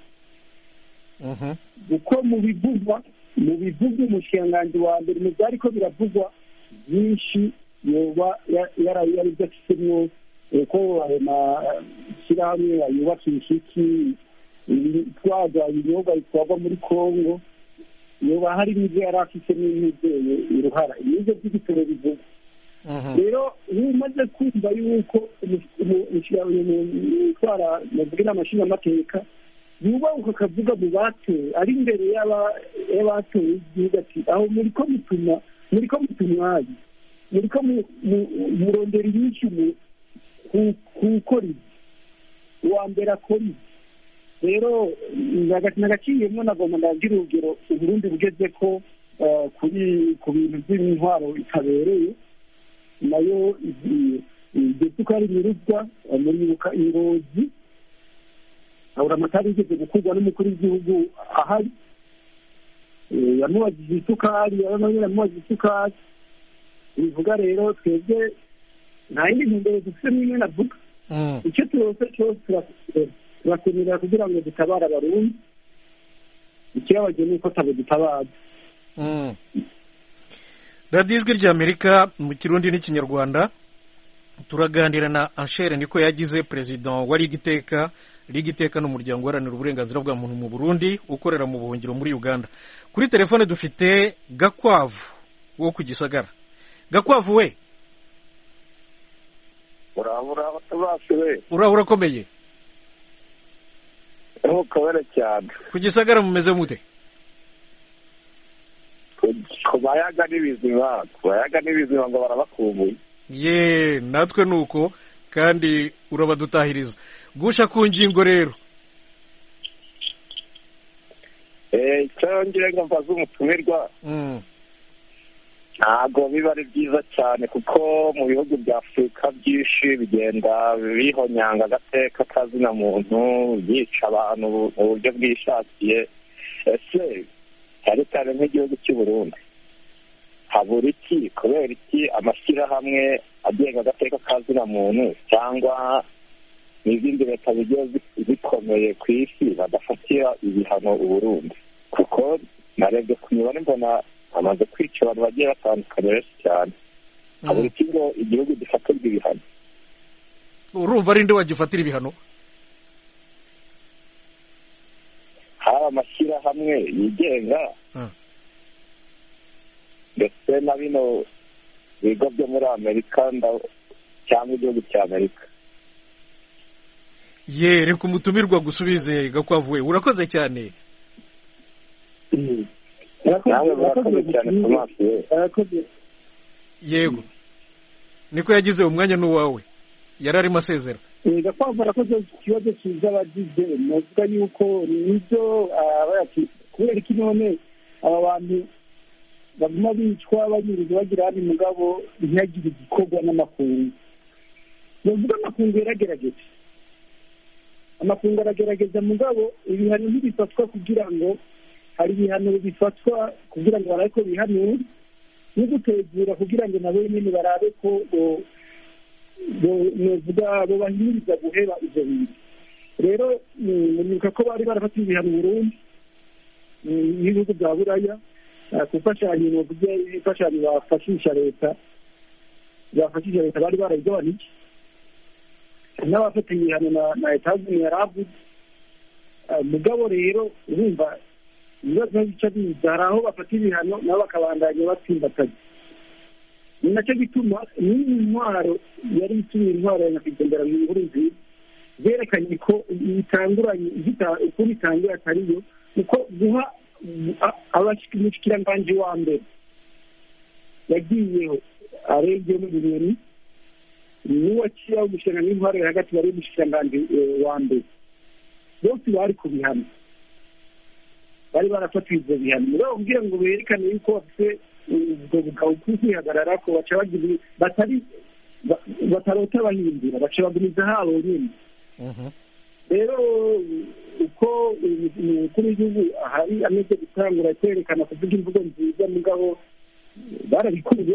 Kuko mu bivugwa umushikiranganji wa mbere mu byari ko biravugwa byinshi yoba yari byafitemo, ko ayo mashyirahamwe yubakisha iki, itwaza ibinyobwa bitwarwa muri Kongo, yoba hari n'ibyo yari afitemo n'ibyo uruhara, n'ibyo by'igitoro bivugwa. Rero iyo umaze kumva yuko utwara navuga n'amashinga amateka yubahuka akavuga mu batowe ari imbere y'abatowe igihugu, ati aho muri ko mutumwaye, muri ko murondera inyinshi kukora ibi, uwa mbere akora ibi. Rero nagaciyemo nagomba ndagira urugero Uburundi bugeze ko ku bintu by'intwaro itabereye, nayo iryo sukari nyiruzwa muribuka Ingozi, abura amatara yigeze gukurwa n'umukuru w'igihugu ahari, yamubajije isukari, yamubajije isukari. Bivuga rero twebwe nta yindi ntumbero dufite n'imwe navuga, icyo turose cyose turakenera kugira ngo dutabare abarundi, ikibabaje ni uko tabo dutabaza. radiyo ijwi ry'amerika mu kirundi n'ikinyarwanda turaganira na Anshere niko yagize perezida wa Ligiteka n'umuryango uharanira uburenganzira bwa muntu mu Burundi ukorera mu buhungiro muri Uganda. Kuri telefone dufite Gakwavu wo ku Gisagara. Gakwavu we urakomeye kabere cyane ku Gisagara mumeze mute? ku bayaga n'ibizima ngo barabakumbuye. Ye natwe nuko kandi urabadutahiriza gusha ku ngingo rero. Cyongere ngo mbaze umutumirwa ntabwo biba ari byiza cyane kuko mu bihugu bya Afurika byinshi bigenda bihonyanga agateka kazina muntu byica abantu mu buryo bwishakiye. Ese cyane cyane nk'igihugu cy'u Burundi habura iki kubera iki amashyirahamwe agenga agateka kazina muntu cyangwa n'izindi leta zigiye zikomeye ku isi badafatira ibihano u Burundi? Kuko narebye ku mibare mbona amaze kwica abantu bagiye batandukanye benshi cyane. habura iki ngo igihugu gifatirwe ibihano? Urumva ari nde wagifatira ibihano? hari amashyirahamwe yigenga ndetse na bino bigo byo muri Amerika cyangwa igihugu cya Amerika. Reka umutumirwa gusubize Gakwavu we. Urakoze cyane. Urakoze cyane Tomasi. Yego niko yagize umwanya n'uwawe yari arimo asezera. Gakwavu arakoze ikibazo cyiza abagize navuga yuko nibyo kubera iki none aba bantu baguma bicwa banyiriza bagira hano mugabo ntihagire igikorwa n'amakungu. Navuga amakungu yaragerageza, amakungu aragerageza mugabo ibihano ntibifatwa kugira ngo hari ibihano bifatwa kugira ngo barabe ko bihanura no gutegura kugira ngo nabo nyine barabe ko novuga bo bahimiriza guheba ibyo bintu. Rero nibuka ko bari barafatiye ibihano Burundi n'ibihugu bya Buraya gufashanya mu buryo imfashanyo bafashisha leta bari barayigabanije n'abafatiye ibihano na Etats-Unis yaravuze. Mugabo rero urumva ibibazo bica biza hari aho bafata ibihano nabo bakabandanya batsimbatanya. Ni nacyo gituma n'intwaro yari itumye intwaro ya nyakwigendera mu nkuru nziza zerekanye ko itanguranye ukuntu itangira atariyo kuko guha abashikiranganji wa mbere yagiyeho arengeye mu bintu n'uwakira umushinga n'intwaro hagati bari umushikiranganji wa mbere bose bari ku bihano bari barafatiwe ibyo bihano mugabo kugira ngo berekane yuko bafite ubwo bugabo bwo kwihagarara ko baca bagira batarota bahindura baca bagumiza habo nyine. Rero uko umukuru w'igihugu ahari ameze gutangura kwerekana kuvuga imvugo nziza mugabo barabikuye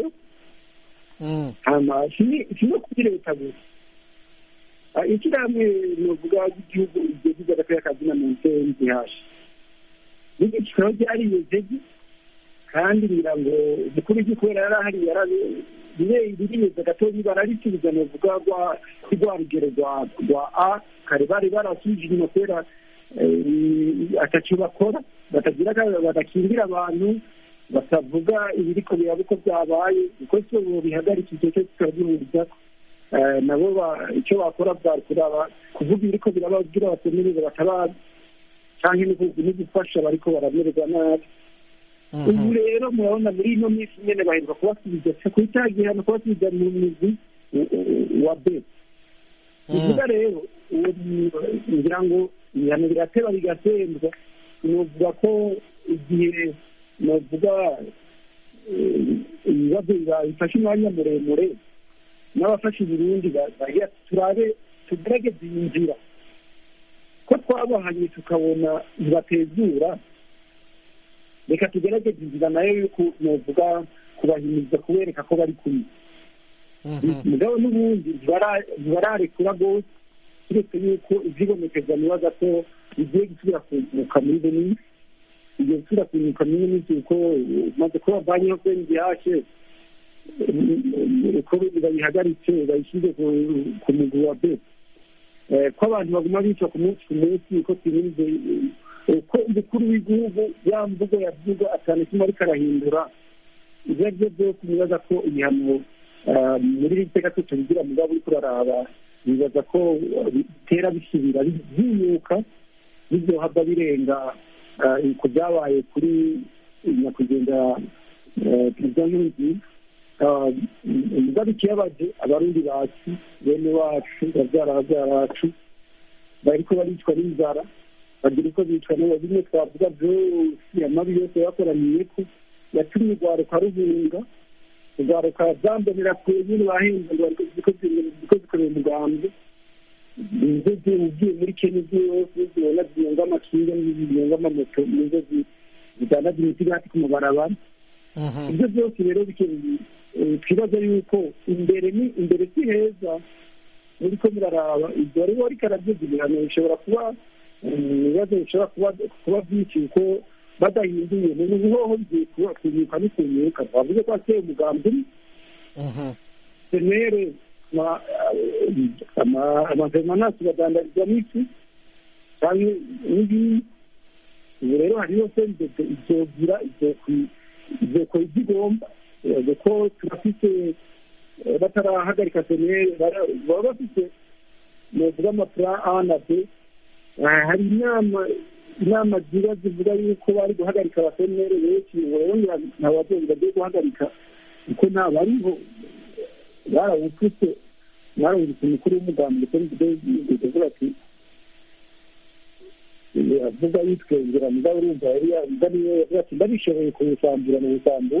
si no kuri leta gusa ishyirahamwe novuga ry'igihugu rigeze agateka kazina mu nsenzi hashi n'ibyo kikaba byariyezege kandi ngira ngo umukuru w'igihugu kubera yari ahari biriyeze gatoya bararisubiza novuga rwa rugero rwa A kare bari barasubije inyuma kubera atacyo bakora batagira badakingira abantu batavuga ibiriko biraba uko byabaye uko cyo bihagarika icyo cyo kikabihuriza nabo icyo bakora bwari kuraba kuvuga ibiriko biraba kugira batemerere batabaza cyangwa no gufasha bariko baramererwa nabi. Ubu rero murabona muri ino minsi nyene baheruka kubasubiza kuri cya gihano kubasubiza mu mugwi wa B. Uvuga rero ngira ngo ibihano birateba bigatendwa novuga ko igihe novuga ibibazo bifashe umwanya muremure n'abafashe Burundi bagira turabe tugerageze iyi nzira ko twabahanye tukabona bibatezura reka tugerageze inzira nayo yuko novuga kubahimiriza kubereka ko bari kumwe. Mugabo n'ubundi ntibararekura rwose uretse yuko ivyibonekeza nibaza ko bigiye gusubira kunyuka muri Benin igiye gusubira kunyuka muri Benin kuko maze kuba banyeho kwenye ihashe bayihagaritse bayishyize ku mugwi wa B, ko abantu baguma bica ku munsi ku munsi, ko turinze ko umukuru w'igihugu ya mvugo yavuga atanu kimwe ariko arahindura. ibyo ari byo byose nibaza ko ibihano muri iri teka tubigira mugabo uriko uraraba, nibaza ko bitera bisubira byiyuka bizohava birenga ku byabaye kuri nyakwigendera perezida Nkurunziza. mugabo ikibabaje abarundi bacu, bene wacu, bavyara bacu bariko baricwa n'inzara, bagira uko bicwa n'abo bimwe twavuga byose, amabi yose yakoraniyeko yatumye urwaruka ruhunga, urwaruka zambonera kure nyine bahinze ngo ziko zikorera umugambi. nizo ugiye muri Kenya zose zibona ziyonga amakinga n'iziyonga amamoto, nizo zidanaza imiti hasi ku mabarabara. ibyo byose rero twibaza yuko imbere si heza. muriko muraraba ibyo ariho ariko arabyuza ibihano bishobora kuba ibibazo bishobora kuba byinshi kuko badahinduye mu bihoho bigiye kunyuka n'ikunyuka. bavuze ko ateye umugambi senere amavemanasi badandarizwa n'iki cyangwa n'ibindi. ubu rero hariho sendede izogira izokora ibyo igomba, kuko turafite batarahagarika senere baba bafite novuga amaplan A na B. hari inama ziba zivuga yuko bari guhagarika abasenere benshi, ubu rero ntabwo bagiye guhagarika kuko ntabariho barawufite. mwarumvise umukuru w'umugambi uvuga ati avuga yitwengera mugabo urumva yari yavuga niyo yavuga ati ndabishoboye kuwusambura mu busambu.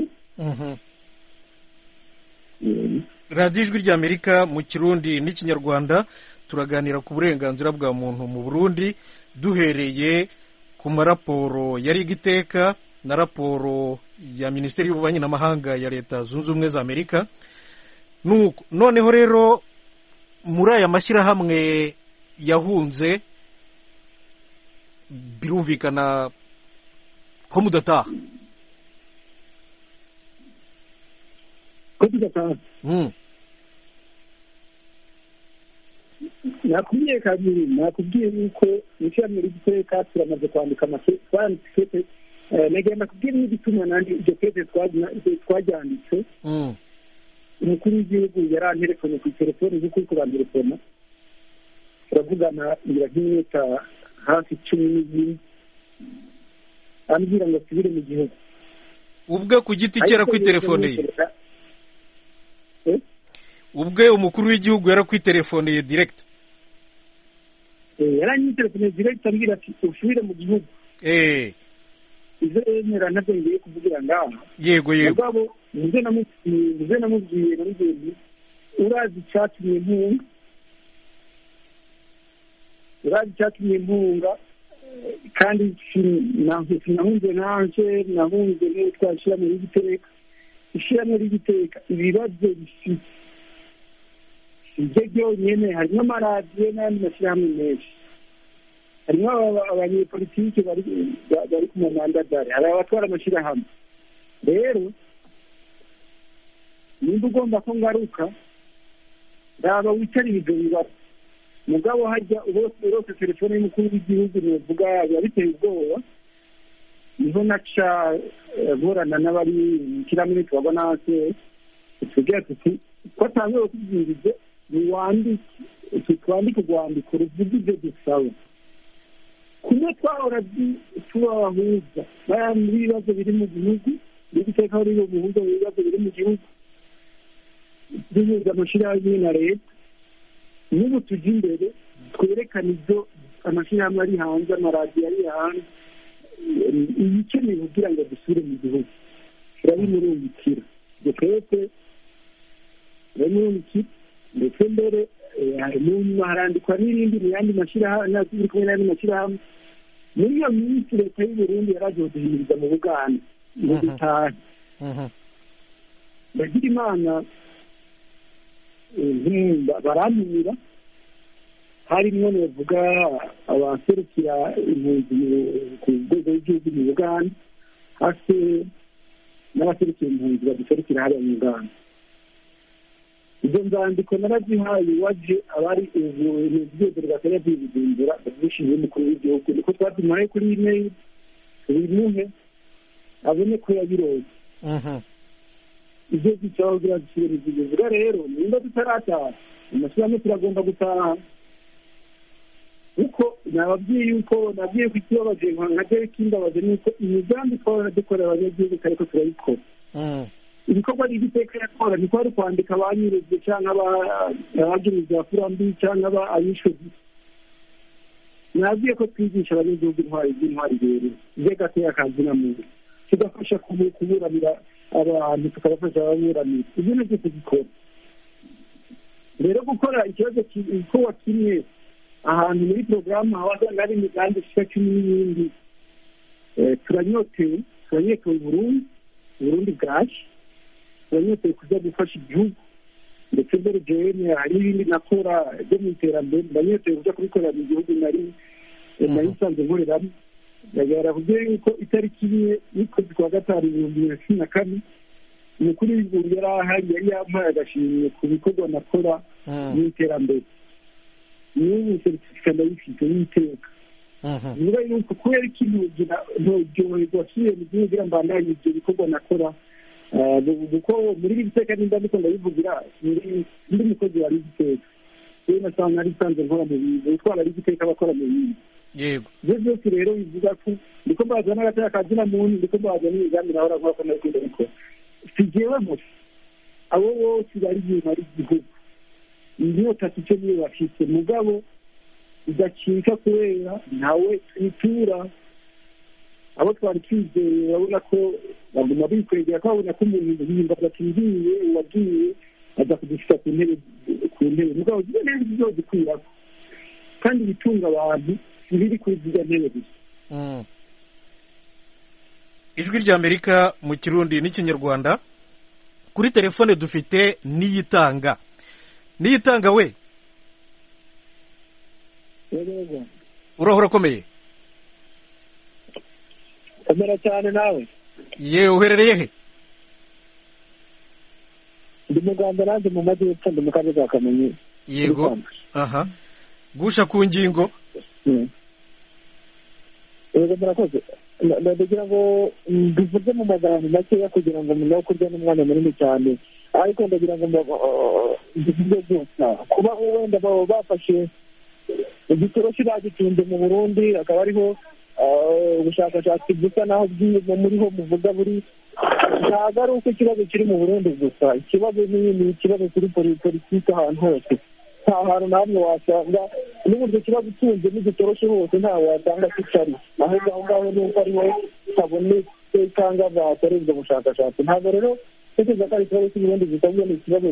radiyo ijwi ry'Amerika mu Kirundi n'Ikinyarwanda turaganira ku burenganzira bwa muntu mu Burundi, duhereye ku maraporo yari igiteka na raporo ya Minisiteri y'Ububanyi n'Amahanga ya Leta Zunze Ubumwe za Amerika. noneho rero muri aya mashyirahamwe yahunze birumvikana ko mudataha. nakubwiye kabiri, nakubwiye yuko ishyirahamwe ry'igiteka turamaze kwandika amakete nagenda kubwira n'igituma nanjye iryo kete twaryanditse. umukuru w'igihugu yarantelefone ku telefone nk'uko uri kubantelefona, turavugana ngira nk'iminota hafi 10 ambwira ngo asubire mu gihugu. ubwe ku giti cye yarakwitelefoniye? ubwe umukuru w'igihugu yarakwitelefoniye direct? yaranyitelefoniye direct ambwira ati usubire mu gihugu. izo yemera nabyo ngiye kuvugira ngaha. yego mugabo muze namubwiye namubwiye urazi icyatumye impunga kandi sinahunze nanje, nahunze niyo twashyirahamwe ry'igiteka. ishyirahamwe ry'igiteka ibibazo bifite ibyo byonyine, harimo amaradiyo n'andi mashyirahamwe menshi, harimo abanyepolitiki bari ku mamandadari, hari abatwara amashyirahamwe. rero nimba ugomba ko ngaruka raba wicarire ibyo bibazo. mugabo hajya urose telefone y'umukuru w'igihugu nivuga yabiteye ubwoba, niho naca borana n'abari mu kiramire twagwa nase tugira tuti ko atangiye kubwiriza twandike urwandiko ruvuga ibyo dusaba. kumwe twahora tubabahuza n'ibibazo biri mu gihugu, n'igiteka biri mu bihuza ibibazo biri mu gihugu, duhuza amashyirahamwe na leta. n'ubu tujya imbere twerekana ibyo amashyirahamwe ari hanze, amaradiyo ari hanze, ibikeneye kugira ngo dusubire mu gihugu turabimurungikira. ibyo twese turabimurungikira, ndetse mbere harandikwa n'ibindi mu yandi mashyirahamwe, turi kumwe n'andi mashyirahamwe. muri iyo minsi leta y'u Burundi yaraje kuduhimiriza mu Buganda ngo dutahe. bagira imana baramira, harimo bavuga abaserukira impunzi ku rwego rw'igihugu mu Buganda, hasi n'abaserukira impunzi baduserukira hariya mu Uganda. izo nzandiko narazihaye waje abari urwego rw'akarere rw'Ibujumbura rwishinzwe umukuru w'igihugu niko twazimuhaye kuri email bimuhe abone ko yabiroze ibyo zicaho kugira zisubire izivuga rero nimba tutarataha amashyirahamwe turagomba gutaha kuko nababwiye yuko nabwiye ko ikibabaje nka jewe kimbabaje ni uko imigambi twahora dukorera abanyagihugu ariko turayikora ibikorwa n'igiteka yakora ni kwari kwandika abanyureze cyangwa abagiriza kurambi cyangwa abishozi nabwiye ko twigisha abanyagihugu intwari rero by'agateka kazina muntu tugafasha kuburanira abantu tukabafasha ababuranira ibyo nibyo tugikora rero gukora ikibazo igikorwa kimwe ahantu muri porogaramu habasanga hari imigambi ishika cumi n'ibindi turanyotewe Burundi bwacu turanyotewe kuza gufasha igihugu ndetse mbere jewe hari ibindi nakora byo mu iterambere ndanyotewe kuja kubikorera mu gihugu nari nsanze nkoreramo yaravuze yuko itariki imwe y'ukwezi kwa gatanu 2014 umukuru w'igihugu yari ahari yari yampaye agashimwe ku bikorwa nakora mu iterambere n'ubu sertifika ndayifite y'iteka niba yuko kubera ikintu ntoryoherwa asubiye mu gihugu kugira mbandanye ibyo bikorwa nakora kuko muri iri giteka nimba ndiko ndabivugira ndi mukozi wa rigiteka rero nasanga nari nsanze nkora mu bintu utwara rigiteka abakora mu bintu yego ibyo byose rero bivuga ko ndiko mbaza n'agateka kazina muntu ndiko mbaza n'imigambi nahora nkora ko nariko ndabikora si jewe gusa abo bose bari inyuma y'igihugu inyota icyo niyo bafite mugabo idacika kubera ntawe twitura abo twari twizeye babona ko baguma bikwegera ko babona ko umuntu yimbaza atindiye uwagiye aza kudushyira ku ntebe mugabo ziba neza ibyo zikwirako kandi ibitunga abantu ntibiri kuri ziriya ntebe gusa ijwi ry'Amerika mu Kirundi n'Ikinyarwanda kuri telefone dufite Niyitanga we urahora komeye komera cyane nawe yewe uherereye he ndi mu Rwanda nanjye mu majyepfo ndi mu karere ka Kamonyi yego aha gusha ku ngingo yego murakoze ndagira ngo mbivuge mu magambo makeya kugira ngo umuntu kurya n'umwanya munini cyane ariko ndagira ngo mbivuge gusa kuba wenda bafashe igitoroshi bagitunze mu Burundi akaba ariho ubushakashatsi gusa naho muriho muvuga buri ntabwo ari uko ikibazo kiri mu Burundi gusa ikibazo ni ikibazo kuri politiki ahantu hose nta hantu namwe wasanga n'uburyo kibazo utunze n'igitoroshi hose ntawe wasanga kitari ahubwo aho ngaho nuko ariho habonetse cyangwa bakorerwa ubushakashatsi ntabwo rero tekereza ko ari ikibazo cy'uburundi gusa ni ikibazo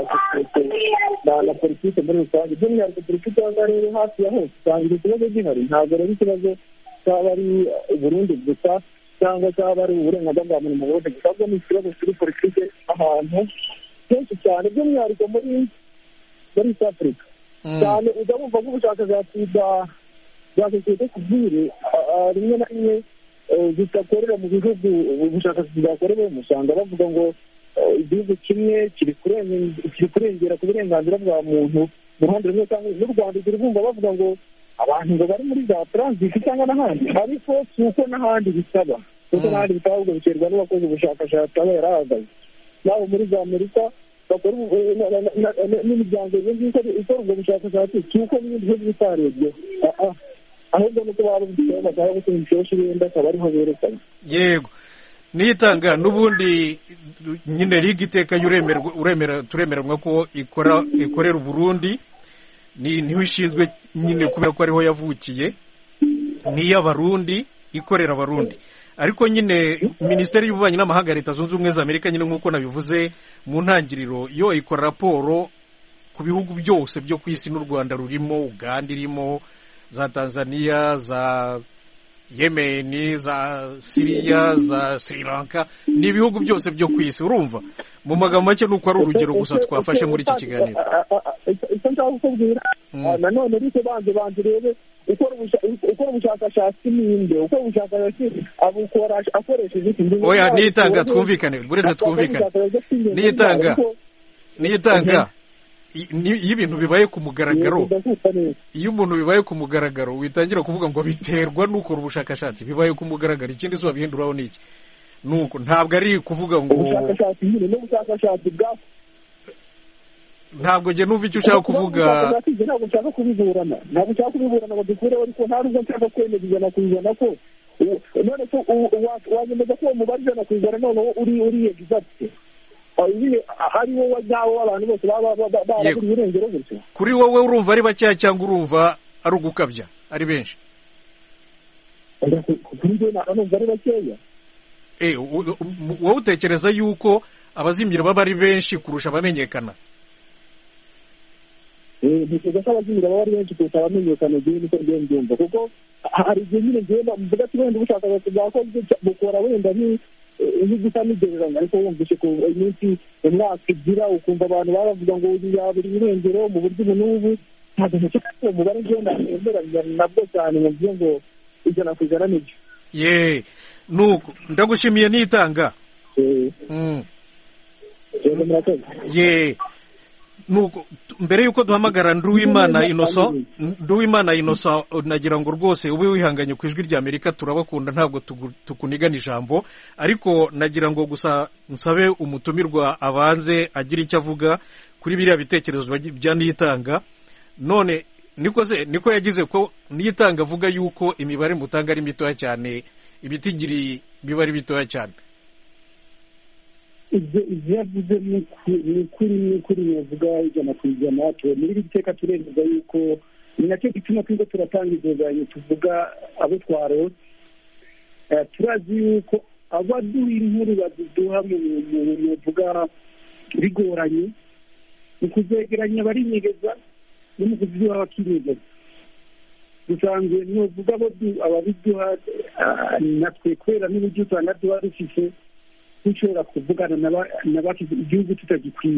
na politiki muri rusange by'umwihariko politiki y'akarere hafi ya hose usanga icyo kibazo gihari ntabwo rero ikibazo cyaba ari uburundi gusa cyangwa cyaba ari uburenganzira bwa muntu mu Burundi gusa ahubwo ni ikibazo kuri politiki ahantu kenshi cyane by'umwihariko muri East Africa cyane ujya wumva nk'ubushakashatsi bwa sosiyete sivile rimwe na rimwe zidakorera mu bihugu ubushakashatsi bwakorewemo usanga bavuga ngo igihugu kimwe kiri kurengera ku burenganzira bwa muntu mu ruhande rumwe cyangwa n'u Rwanda ugera bumva bavuga ngo abantu ngo bari muri za transit cyangwa n'ahandi ariko si uko n'ahandi bisaba kuko n'ahandi bisaba ahubwo biterwa n'uwakoze ubushakashatsi aba yarahagaze naho muri za Amerika bakora n'imiryango ikora ubwo bushakashatsi si uko n'ibindi bihugu bitarebye ahubwo nuko baba bafite bashaka gutuma ibishoboshi wenda akaba ariho berekana yego Niyitanga n'ubundi nyine rigiteka turemeranywa ko ikorera Burundi niho ishinzwe nyine kubera ko ariho yavukiye n'iy'abarundi ikorera abarundi ariko nyine minisiteri y'ububanyi n'amahanga ya Leta Zunze Ubumwe za Amerika nyine nk'uko nabivuze mu ntangiriro yo ikora raporo ku bihugu byose byo ku isi n'u Rwanda rurimo Uganda irimo za Tanzania za Yemen za Syria za Sri Lanka ni ibihugu byose byo ku isi urumva mu magambo make nuko ari urugero gusa twafashe muri iki kiganiro icyo nshaka kukubwira nanone rike banze rebe ukora ubushakashatsi ninde ukora ubushakashatsi abukora akoresheje ikindi oya Niyitanga twumvikane buretse twumvikane Niyitanga iyo ibintu bibaye ku mugaragaro, iyo umuntu bibaye ku mugaragaro witangira kuvuga ngo biterwa n'ukora ubushakashatsi, bibaye ku mugaragaro, ikindi zo bihinduraho n'iki? Nuko ntabwo ari kuvuga ngo ubushakashatsi nyine n'ubushakashatsi bwa ntabwo njye numva icyo ushaka kuvuga. Ntabwo nshaka kubiburana ngo dukureho, ariko nta nubwo nshaka kwemeza ijana ku ijana ko none ko wanyemeza ko uwo mubare ijana ku ijana noneho uri egizagite hari wowe nyawo abantu bose baba barabura irengero gutyo. Kuri wowe urumva ari bakeya cyangwa urumva ari ugukabya ari benshi? Kuri njye ntabwo numva ari bakeya. Wowe utekereza yuko abazimira baba ari benshi kurusha abamenyekana? Ntekereza ko abazimira baba ari benshi kurusha abamenyekana, igihe niko mbyumva, kuko hari igihe nyine ngenda mvuga ati wenda ubushakashatsi bwakozwe bukora wenda gusa n'igereranya, ariko wumvise ko iminsi umwaka igira ukumva abantu bavuga ngo yabura irengero mu buryo ubu n'ubu, ntabwo ntekereza ko uwo mubare ngenda nemeranya nabwo cyane nkavuga ngo ijana ku ijana nibyo. Nuko ndagushimiye Nitanga. Nuko mbere yuko duhamagara Nduwimana Innocent, nagira ngo rwose ube wihanganye ku ijwi rya Amerika, turabakunda ntabwo tukunigana ijambo, ariko nagira ngo gusa nsabe umutumirwa abanze agira icyo avuga kuri biriya bitekerezo bya Nitanga. None niko yagize ko Nitanga avuga yuko imibare mutanga ari mitoya cyane, ibitigiri biba ari bitoya cyane. ibyo yavuze ni ukuri navuga ijana ku ijana. muri iri teka turemeza yuko ni nacyo gituma twebwe turatanga inguzanyo, tuvuga abo twarose. turazi yuko abaduha inkuru baduha mu bivuga bigoranye, mu kuzegeranya abarinyegeza no mu kuziduha abakinyegeza. dusanzwe nuvuga ababiduha natwe kubera n'uburyo usanga tuba dufite dushobora kuvugana n'abashyize igihugu tutagikwiye.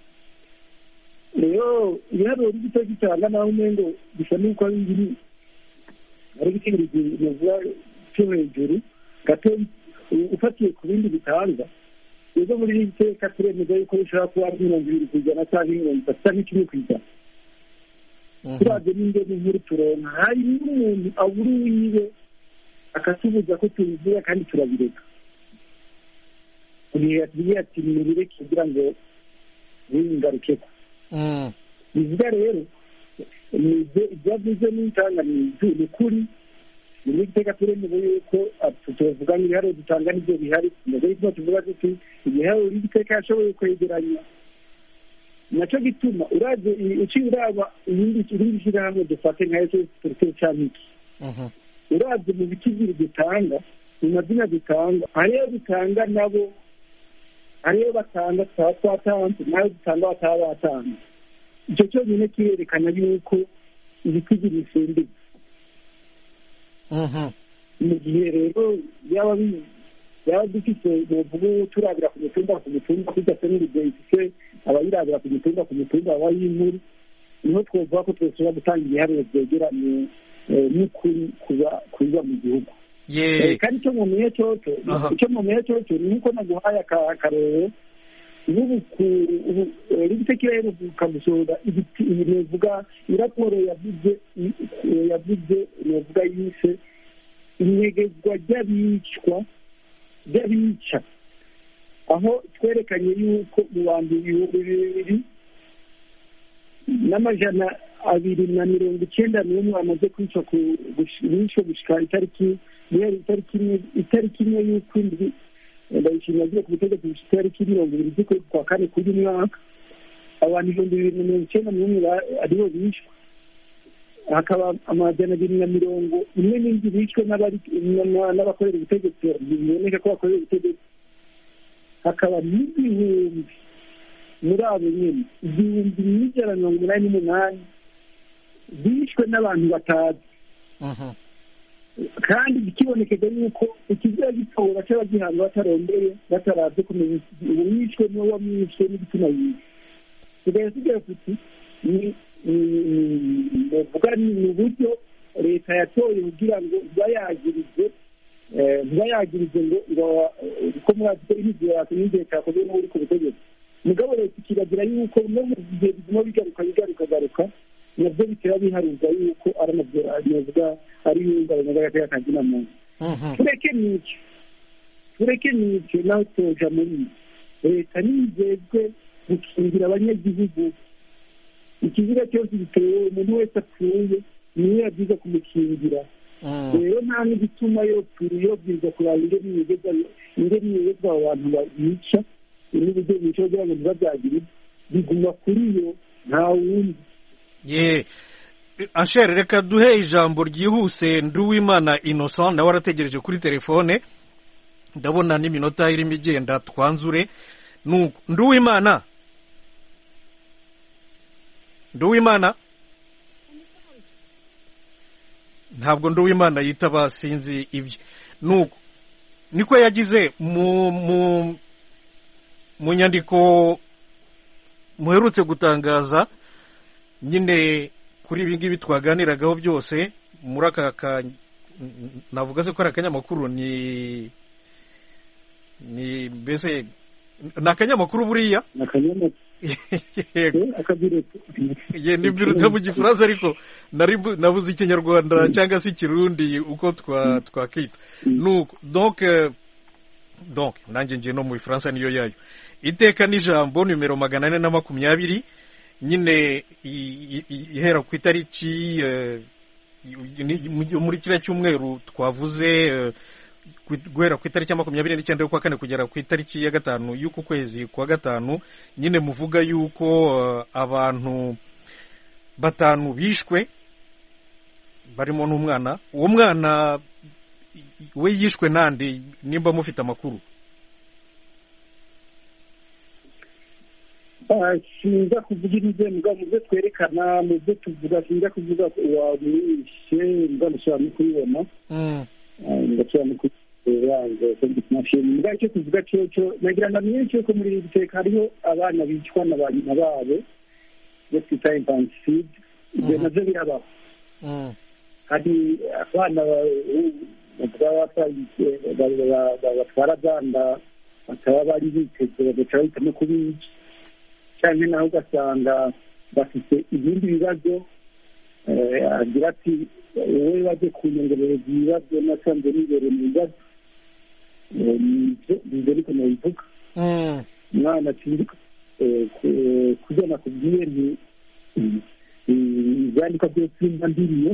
rero ibiharuro by'igito gitanga naho umengo bisa n'uko ari ibitekerezo cyo hejuru gato ufatiye ku bindi bitanga. rero muri iri teka turemeza yuko bishobora kuba ari 20% cyangwa 30 cyangwa 1%. turaje n'ingene nkuru turonka hari n'umuntu abura uwiwe akatubuza ko tubivuga kandi turabireka. Ugiye ati nibireke kugira ngo wingarukeko. bivuga rero ibyavuze n'itanga ni ukuri. ni iteka turemeza yuko tuvuga ibiharuro dutanga n'ibyo bihari. mbere y'uko tuvuga tuti ibiharuro y'iteka yashoboye kwegeranya, nacyo gituma uraje uciye uraba irindi shyirahamwe dufate nka SSPC cyangwa iki, uraje mu bikigiri dutanga mu mazina dutanga, hariyo dutanga nabo, hariyo batanga twatanze, nayo dutanga bataba batanga. icyo cyonyine kirerekana yuko ibikigiri bisembe. mu gihe rero yaba dufite ubuvugu turabira ku mutumba tudafite n'urugero ifite abayirabira ku mutumba abayinkuru, niho twavuga ko twashobora gutanga ibiharuro byegeranye n'ukuri kuba mu gihugu. kandi icyo mumenye cyoto ni uko naguhaye akarere n'ubu ibitekerezo heruka gusohora ibivuga iraporo yavuze navuga yise inyegezwa ry'abica, aho twerekanye yuko mu bantu 2,291 bamaze kwicwa gushika itariki imwe y'ukwindwi ndayishimira agiye ku butegetsi gushika itariki 20 z'ukwezi kwa kane k'uyu mwaka. abantu 291 aribo bishwe, hakaba 240 bishwe n'abakorera ubutegetsi biboneka ko bakorera ubutegetsi, hakaba n'ibihumbi muri abo nyine 188 bishwe n'abantu batazi. kandi bikibonekeza yuko ikizira gitora cy'abagihanga batarondeye bataraze kumenya uwishwe n'uwo wamwishe n'igitsina yiwe. tugaye tuti ni uburyo leta yatoye kugira ngo bayagirize ngo ko mwazi ko imiziro yakoze n'ingihe cyakoze n'uri ku butegetsi mugabo leta ikiragira yuko no mu gihe biguma bigaruka nabyo bitera biharuza yuko ari nabyo navuga ari ihungabana ry'akazi na muntu. tureke n'icyo naho toja muri leta nizezwe gukingira abanyagihugu. Ikiziga cyose gitewe umuntu wese apfuye niyo yabyiza kumukingira. Rero nta n'igituma yobwiza kuraba ingene yegeza abo bantu bica n'uburyo bica kugira ngo ntibabyagire biguma kuri yo nta wundi. Anshere, reka duhe ijambo ryihuse Nduwimana Innocent nawe arategereje kuri telefone, ndabona n'iminota irimo igenda twanzure. Nduwimana ntabwo Nduwimana yitaba, sinzi ibye. Nuko niko yagize mu nyandiko muherutse gutangaza nyine kuri ibi ngibi twaganiragaho byose muri aka navuga se ko ari akanyamakuru ni mbese ni akanyamakuru buriya ni birutse mu gifaransa ariko nabuze ikinyarwanda cyangwa se ikirundi uko twakita. Donc nanjye ngiye no mu Faransa niyo yayo. Iteka n'ijambo nimero 420 nyine ihera ku itariki muri kiriya cyumweru twavuze guhera ku itariki ya 29 y'ukwa kane kugera ku itariki ya 5 y'uku kwezi kwa 5 nyine muvuga yuko abantu 5 bishwe barimo n'umwana. Uwo mwana we yishwe nande nimba mufite amakuru? Sinza kuvuga ibyo mubyo twerekana mubyo tuvuga, sinza kuvuga wamwishe ndashobora no kubibona ndashobora no kubibona. Icyo tuvuga cyo nagira ngo amenye ko muri iri teka hariho abana bicwa na ba nyina babo byo twita infanticide. Ibyo nabyo birabaho. Hari abana batwara abana bakaba bari biteze bagaca bahitamo kubica, cyane naho ugasanga bafite ibindi bibazo. Agira ati wowe bajye kunyongereza ibibazo nasanze nibere mu bibazo nibyo ariko nabivuga. Umwana atinduka kujya nakubwiye nti ibyandika byose simba ndimwe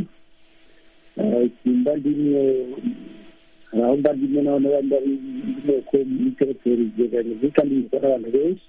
hari aho mba ndimwe naho n'abandi bari ko muri teriteri zeganize kandi bikora abantu benshi.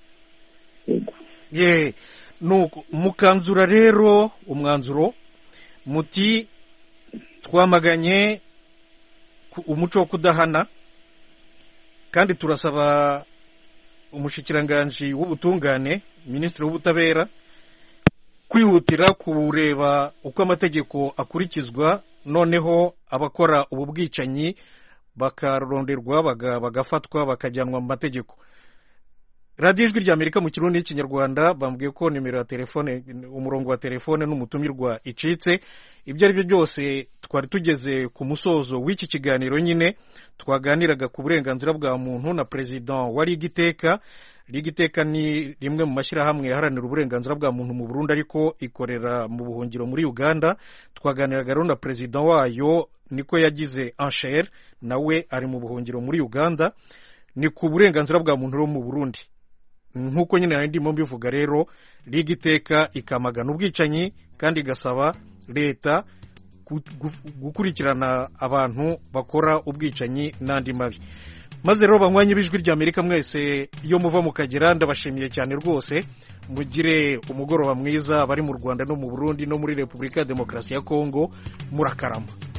Nuko mukanzura rero umwanzuro muti twamaganye umuco wo kudahana kandi turasaba umushikiranganji w'ubutungane, minisitiri w'ubutabera, kwihutira kureba uko amategeko akurikizwa, noneho abakora ubu bwicanyi bakaronderwa bagafatwa bakajyanwa mu mategeko. Radio Ijwi ry'Amerika mu Kirundi n'Ikinyarwanda bambwiye ko nimero ya telefone, umurongo wa telefone n'umutumirwa icitse. Ibyo ari byo byose twari tugeze ku musozo w'iki kiganiro nyine twaganiraga ku burenganzira bwa muntu na president wa Ligiteka. Ligiteka ni rimwe mu mashyirahamwe yaharanira uburenganzira bwa muntu mu Burundi ariko ikorera mu buhungiro muri Uganda. Twaganiraga rero na president wayo niko yagize Anshere, nawe ari mu buhungiro muri Uganda. Ni ku burenganzira bwa muntu ro mu Burundi. Nkuko nyine nari ndimo mbivuga rero Ligiteka ikamagana ubwicanyi kandi igasaba leta gukurikirana abantu bakora ubwicanyi n'andi mabi. Maze rero banywanyi b'Ijwi ry'Amerika mwese iyo muva mukagera ndabashimiye cyane rwose. Mugire umugoroba mwiza bari mu Rwanda no mu Burundi no muri Repubulika ya Demokarasi ya Kongo. Murakarama.